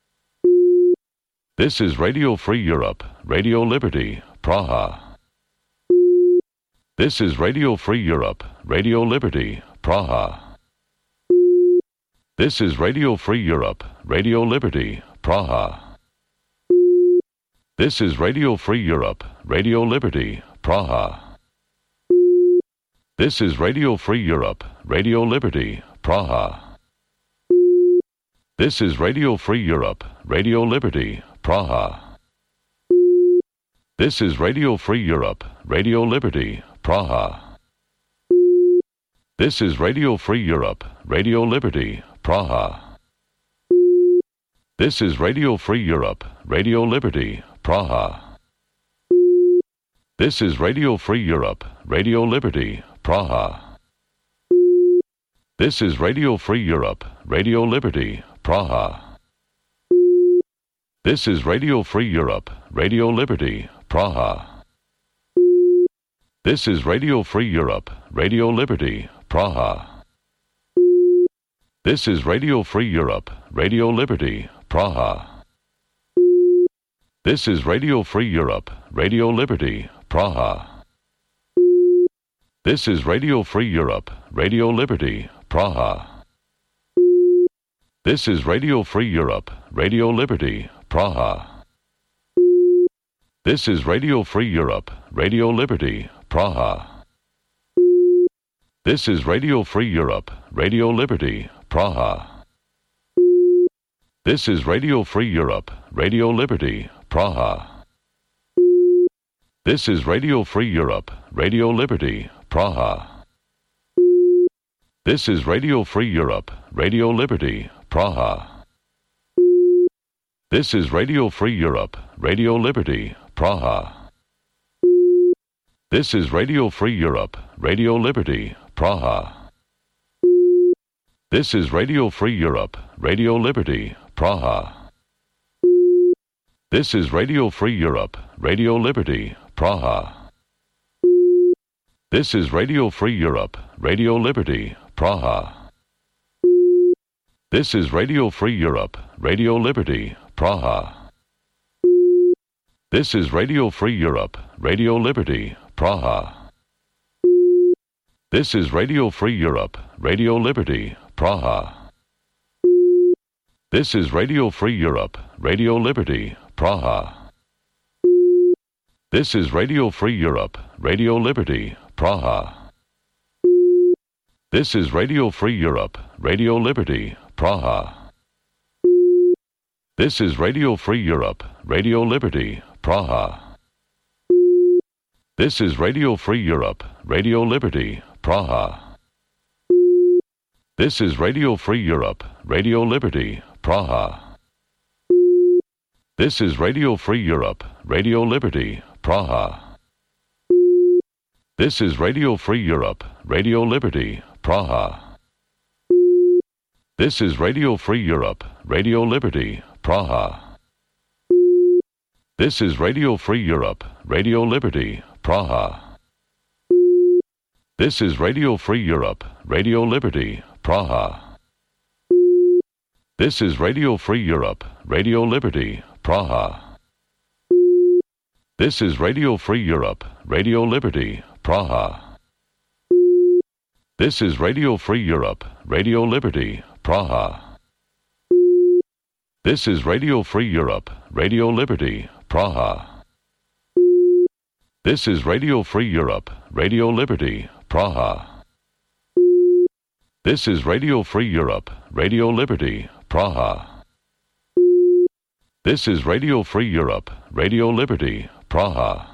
This is Radio Free Europe, Radio Liberty, Praha. This is Radio Free Europe, Radio Liberty, Praha. This is Radio Free Europe, Radio Liberty, Praha. This is Radio Free Europe, Radio Liberty, Praha. This is Radio Free Europe, Radio Liberty, Praha. This is Radio Free Europe, Radio Liberty, Praha. This is Radio Free Europe, Radio Liberty, Praha. This is Radio Free Europe, Radio Liberty, Praha. This is Radio Free Europe, Radio Liberty, Praha. This is Radio Free Europe, Radio Liberty, Praha. This is Radio Free Europe, Radio Liberty, Praha. This is Radio Free Europe, Radio Liberty, Praha. This is Radio Free Europe, Radio Liberty, Praha. This is Radio Free Europe, Radio Liberty, Praha. This is Radio Free Europe, Radio Liberty, Praha. This is Radio Free Europe, Radio Liberty, Praha. This is Radio Free Europe, Radio Liberty, Praha. This is Radio Free Europe, Radio Liberty, Praha. This is Radio Free Europe, Radio Liberty, Praha. This is Radio Free Europe, Radio Liberty, Praha. This is Radio Free Europe, Radio Liberty, Praha. This is Radio Free Europe, Radio Liberty, Praha. This is Radio Free Europe, Radio Liberty, Praha. This is Radio Free Europe, Radio Liberty, Praha. This is Radio Free Europe, Radio Liberty, Praha. This is Radio Free Europe, Radio Liberty, Praha. This is Radio Free Europe, Radio Liberty, Praha. This is Radio Free Europe, Radio Liberty, Praha. This is Radio Free Europe, Radio Liberty, Praha. This is Radio Free Europe, Radio Liberty, Praha. This is Radio Free Europe, Radio Liberty, Praha. This is Radio Free Europe, Radio Liberty, Praha. This is Radio Free Europe, Radio Liberty, Praha. This is Radio Free Europe, Radio Liberty, Praha. This is Radio Free Europe, Radio Liberty, Praha. This is Radio Free Europe, Radio Liberty, Praha. This is Radio Free Europe, Radio Liberty, Praha. This is Radio Free Europe, Radio Liberty, Praha. This is Radio Free Europe, Radio Liberty, Praha. This is Radio Free Europe, Radio Liberty, Praha. This is Radio Free Europe, Radio Liberty, Praha. This is Radio Free Europe, Radio Liberty, Praha. This is Radio Free Europe, Radio Liberty, Praha. This is Radio Free Europe, Radio Liberty, Praha. This is Radio Free Europe, Radio Liberty, Praha. This is Radio Free Europe, Radio Liberty, Praha. This is Radio Free Europe, Radio Liberty, Praha. This is Radio Free Europe, Radio Liberty, Praha.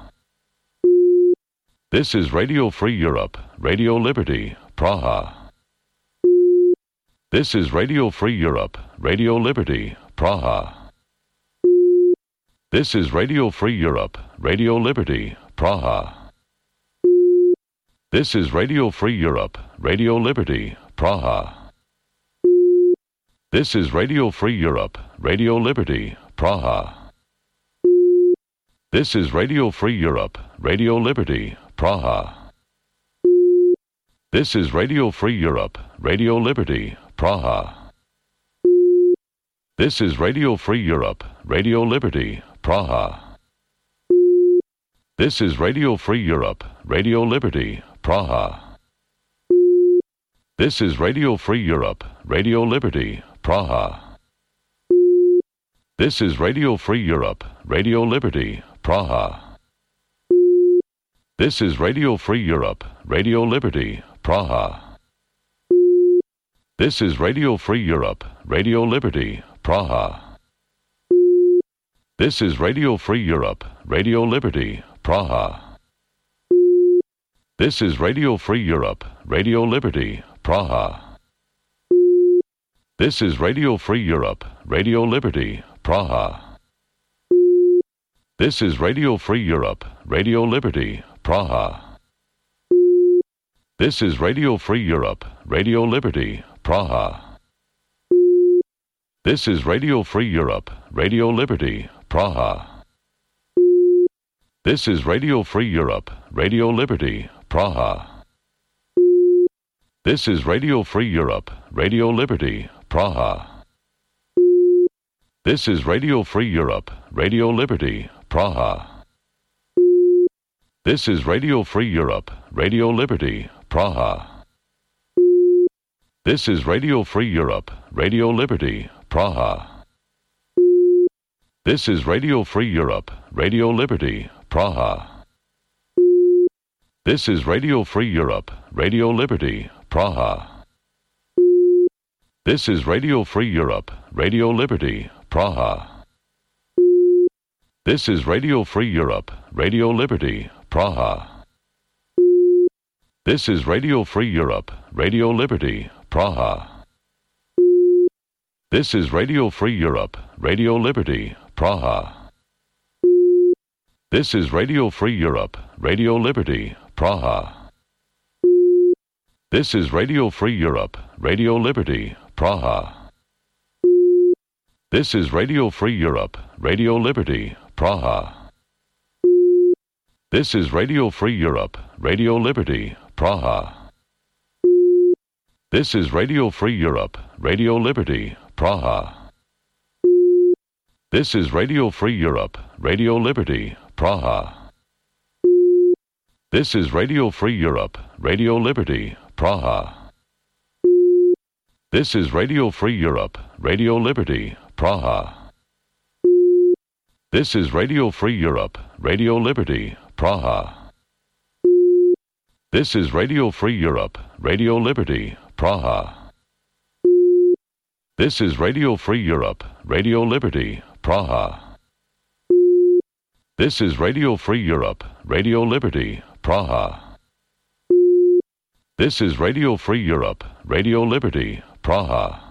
This is Radio Free Europe, Radio Liberty, Praha. This is Radio Free Europe, Radio Liberty, Praha. This is Radio Free Europe, Radio Liberty, Praha. This is Radio Free Europe, Radio Liberty, Praha. This is Radio Free Europe, Radio Liberty, Praha. This is Radio Free Europe, Radio Liberty, Praha. This is Radio Free Europe, Radio Liberty, Praha. This is Radio Free Europe, Radio Liberty, Praha. This is Radio Free Europe, Radio Liberty, Praha. This is Radio Free Europe, Radio Liberty, Praha. This is Radio Free Europe, Radio Liberty, Praha. This is Radio Free Europe, Radio Liberty, Praha. This is Radio Free Europe, Radio Liberty, Praha. This is Radio Free Europe, Radio Liberty, Praha. This is Radio Free Europe, Radio Liberty, Praha. This is Radio Free Europe, Radio Liberty, Praha. This is Radio Free Europe, Radio Liberty, Praha. This is Radio Free Europe, Radio Liberty, Praha. This is Radio Free Europe, Radio Liberty, Praha. This is Radio Free Europe, Radio Liberty, Praha. This is Radio Free Europe, Radio Liberty, Praha. This is Radio Free Europe, Radio Liberty, Praha. This is Radio Free Europe, Radio Liberty, Praha. This is Radio Free Europe, Radio Liberty, Praha. This is Radio Free Europe, Radio Liberty, Praha. This is Radio Free Europe, Radio Liberty, Praha. This is Radio Free Europe, Radio Liberty, Praha. This is Radio Free Europe, Radio Liberty, Praha. This is Radio Free Europe, Radio Liberty, Praha. This is Radio Free Europe, Radio Liberty, Praha. This is Radio Free Europe, Radio Liberty, Praha. This is Radio Free Europe, Radio Liberty, Praha. This is Radio Free Europe, Radio Liberty, Praha. This is Radio Free Europe, Radio Liberty, Praha. This is Radio Free Europe, Radio Liberty, Praha. This is Radio Free Europe, Radio Liberty, Praha. This is Radio Free Europe, Radio Liberty, Praha. This is Radio Free Europe, Radio Liberty, Praha. This is Radio Free Europe, Radio Liberty, Praha. This is Radio Free Europe, Radio Liberty, Praha. This is Radio Free Europe, Radio Liberty, Praha. This is Radio Free Europe, Radio Liberty, Praha. This is Radio Free Europe, Radio Liberty, Praha.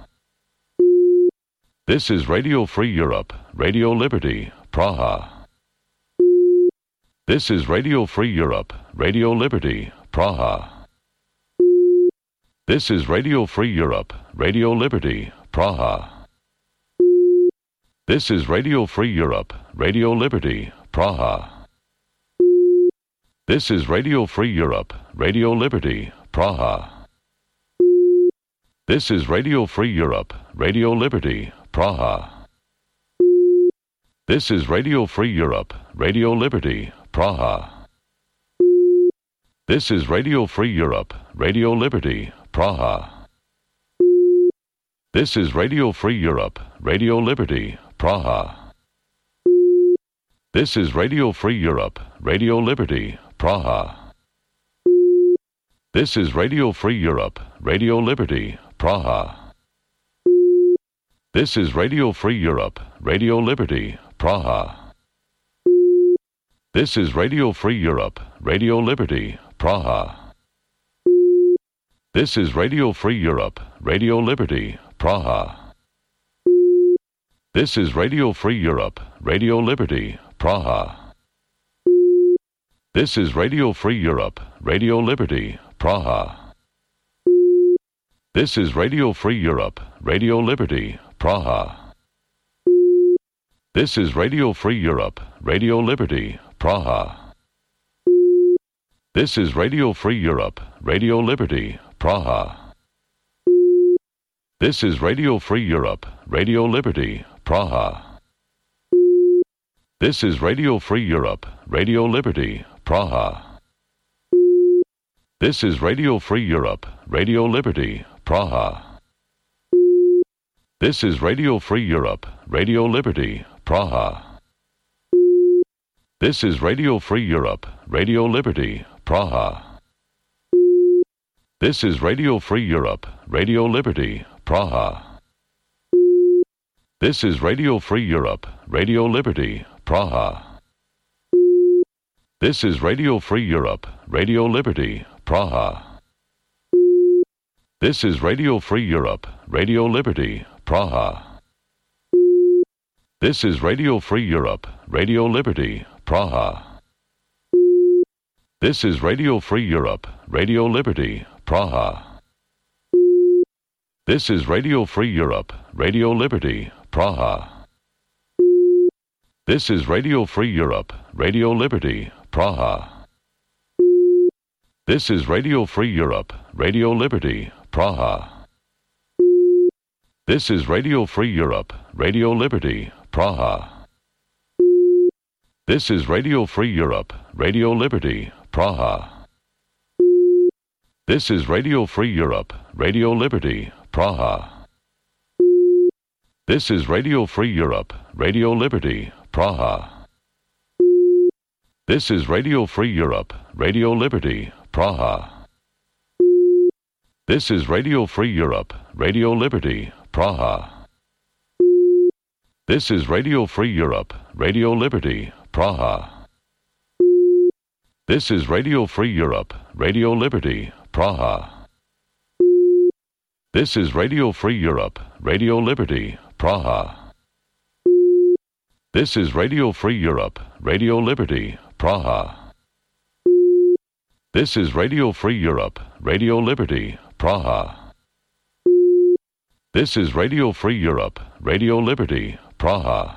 This is Radio Free Europe, Radio Liberty, Praha. This is Radio Free Europe, Radio Liberty, Praha. This is Radio Free Europe, Radio Liberty, Praha. This is Radio Free Europe, Radio Liberty, Praha. This is Radio Free Europe, Radio Liberty, Praha. This is Radio Free Europe, Radio Liberty, Praha. This is Radio Free Europe, Radio Liberty, Praha. This is Radio Free Europe, Radio Liberty, Praha. This is Radio Free Europe, Radio Liberty, Praha. This is Radio Free Europe, Radio Liberty, Praha. This is Radio Free Europe, Radio Liberty, Praha. This is Radio Free Europe, Radio Liberty, Praha. This is Radio Free Europe, Radio Liberty, Praha. This is Radio Free Europe, Radio Liberty, Praha. This is Radio Free Europe, Radio Liberty, Praha. This is Radio Free Europe, Radio Liberty, Praha. This is Radio Free Europe, Radio Liberty, Praha. This is Radio Free Europe, Radio Liberty, Praha. This is Radio Free Europe, Radio Liberty, Praha. This is Radio Free Europe, Radio Liberty, Praha. This is Radio Free Europe, Radio Liberty, Praha. This is Radio Free Europe, Radio Liberty, Praha. This is Radio Free Europe, Radio Liberty, Praha. This is Radio Free Europe, Radio Liberty, Praha. This is Radio Free Europe, Radio Liberty, Praha. This is Radio Free Europe, Radio Liberty, Praha. This is Radio Free Europe, Radio Liberty, Praha. This is Radio Free Europe, Radio Liberty, Praha. This is Radio Free Europe, Radio Liberty, Praha. This is Radio Free Europe, Radio Liberty, Praha. This is Radio Free Europe, Radio Liberty, Praha. This is Radio Free Europe, Radio Liberty, Praha. This is Radio Free Europe, Radio Liberty, Praha. This is Radio Free Europe, Radio Liberty, Praha. This is Radio Free Europe, Radio Liberty, Praha. This is Radio Free Europe, Radio Liberty, Praha. This is Radio Free Europe, Radio Liberty, Praha. This is Radio Free Europe, Radio Liberty, Praha. This is Radio Free Europe, Radio Liberty, Praha. This is Radio Free Europe, Radio Liberty, Praha. This is Radio Free Europe, Radio Liberty, Praha. This is Radio Free Europe, Radio Liberty, Praha. This is Radio Free Europe, Radio Liberty, Praha. This is Radio Free Europe, Radio Liberty, Praha. This is Radio Free Europe, Radio Liberty, Praha.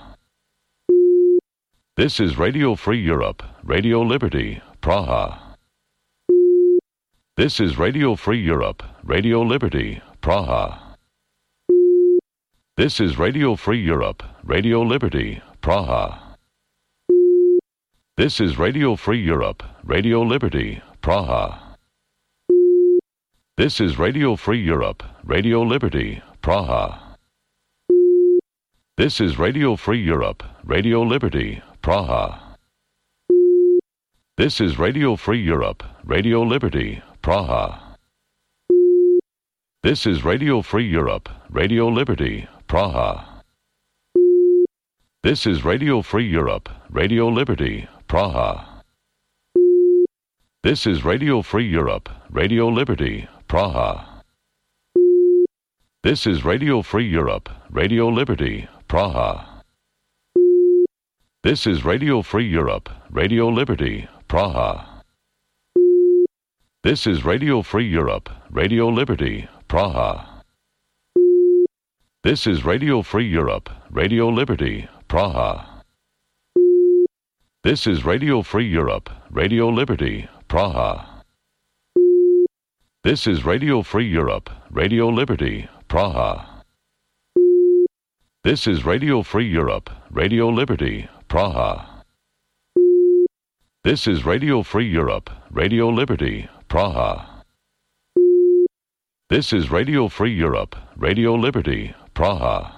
This is Radio Free Europe, Radio Liberty, Praha. This is Radio Free Europe, Radio Liberty, Praha. This is Radio Free Europe, Radio Liberty, Praha. This is Radio Free Europe, Radio Liberty, Praha. This is Radio Free Europe, Radio Liberty, Praha. This is Radio Free Europe, Radio Liberty, Praha. This is Radio Free Europe, Radio Liberty, Praha. This is Radio Free Europe, Radio Liberty, Praha. This is Radio Free Europe, Radio Liberty, Praha. This is Radio Free Europe, Radio Liberty, Praha. This is Radio Free Europe, Radio Liberty, Praha. This is Radio Free Europe, Radio Liberty, Praha. This is Radio Free Europe, Radio Liberty, Praha. This is Radio Free Europe, Radio Liberty, Praha. This is Radio Free Europe, Radio Liberty, Praha. This is Radio Free Europe, Radio Liberty, Praha. This is Radio Free Europe, Radio Liberty, Praha. This is Radio Free Europe, Radio Liberty, Praha. This is Radio Free Europe, Radio Liberty, Praha.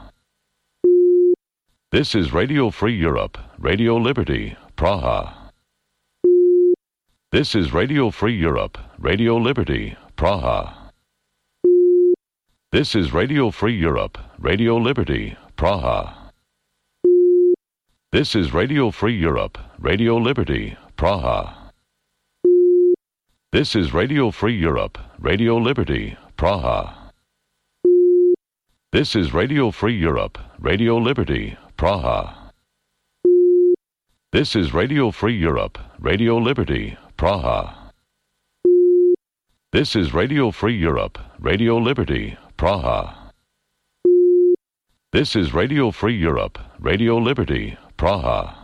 This is Radio Free Europe, Radio Liberty, Praha. This is Radio Free Europe, Radio Liberty, Praha. This is Radio Free Europe, Radio Liberty, Praha. This is Radio Free Europe, Radio Liberty, Praha. This is Radio Free Europe, Radio Liberty, Praha. This is Radio Free Europe, Radio Liberty, Praha. This is Radio Free Europe, Radio Liberty, Praha. This is Radio Free Europe, Radio Liberty, Praha. This is Radio Free Europe, Radio Liberty, Praha.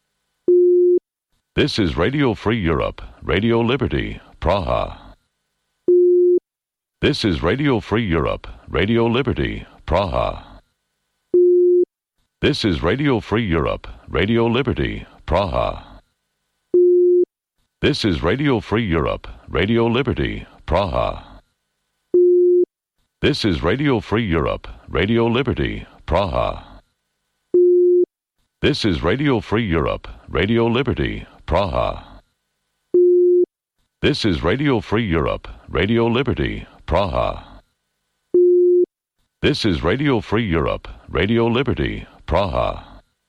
This is Radio Free Europe, Radio Liberty, Praha. This is Radio Free Europe, Radio Liberty, Praha. This is Radio Free Europe, Radio Liberty, Praha. This is Radio Free Europe, Radio Liberty, Praha. This is Radio Free Europe, Radio Liberty, Praha. This is Radio Free Europe, Radio Liberty, Praha. This is Radio Free Europe, Radio Liberty, Praha. This is Radio Free Europe, Radio Liberty, Praha.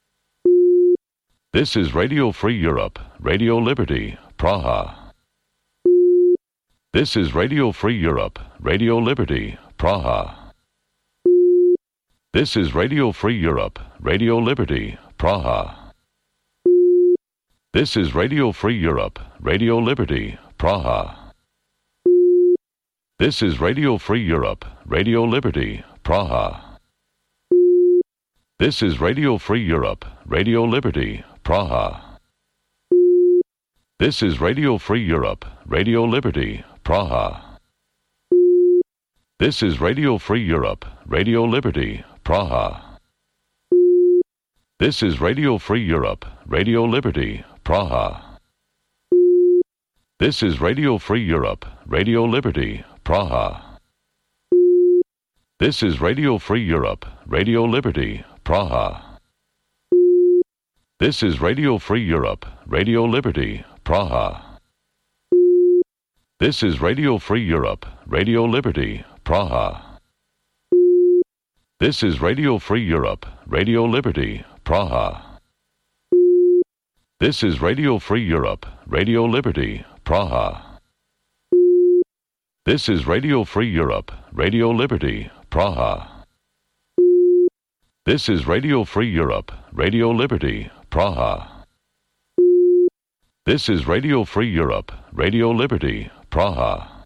This is Radio Free Europe, Radio Liberty, Praha. This is Radio Free Europe, Radio Liberty, Praha. This is Radio Free Europe, Radio Liberty, Praha. This is Radio Free Europe, Radio Liberty, Praha. This is Radio Free Europe, Radio Liberty, Praha. This is Radio Free Europe, Radio Liberty, Praha. This is Radio Free Europe, Radio Liberty, Praha. This is Radio Free Europe, Radio Liberty, Praha. This is Radio Free Europe, Radio Liberty, Praha. This is Radio Free Europe, Radio Liberty, Praha. This is Radio Free Europe, Radio Liberty, Praha. This is Radio Free Europe, Radio Liberty, Praha. This is Radio Free Europe, Radio Liberty, Praha. This is Radio Free Europe, Radio Liberty, Praha. This is Radio Free Europe, Radio Liberty, Praha. This is Radio Free Europe, Radio Liberty, Praha. This is Radio Free Europe, Radio Liberty, Praha. This is Radio Free Europe, Radio Liberty, Praha.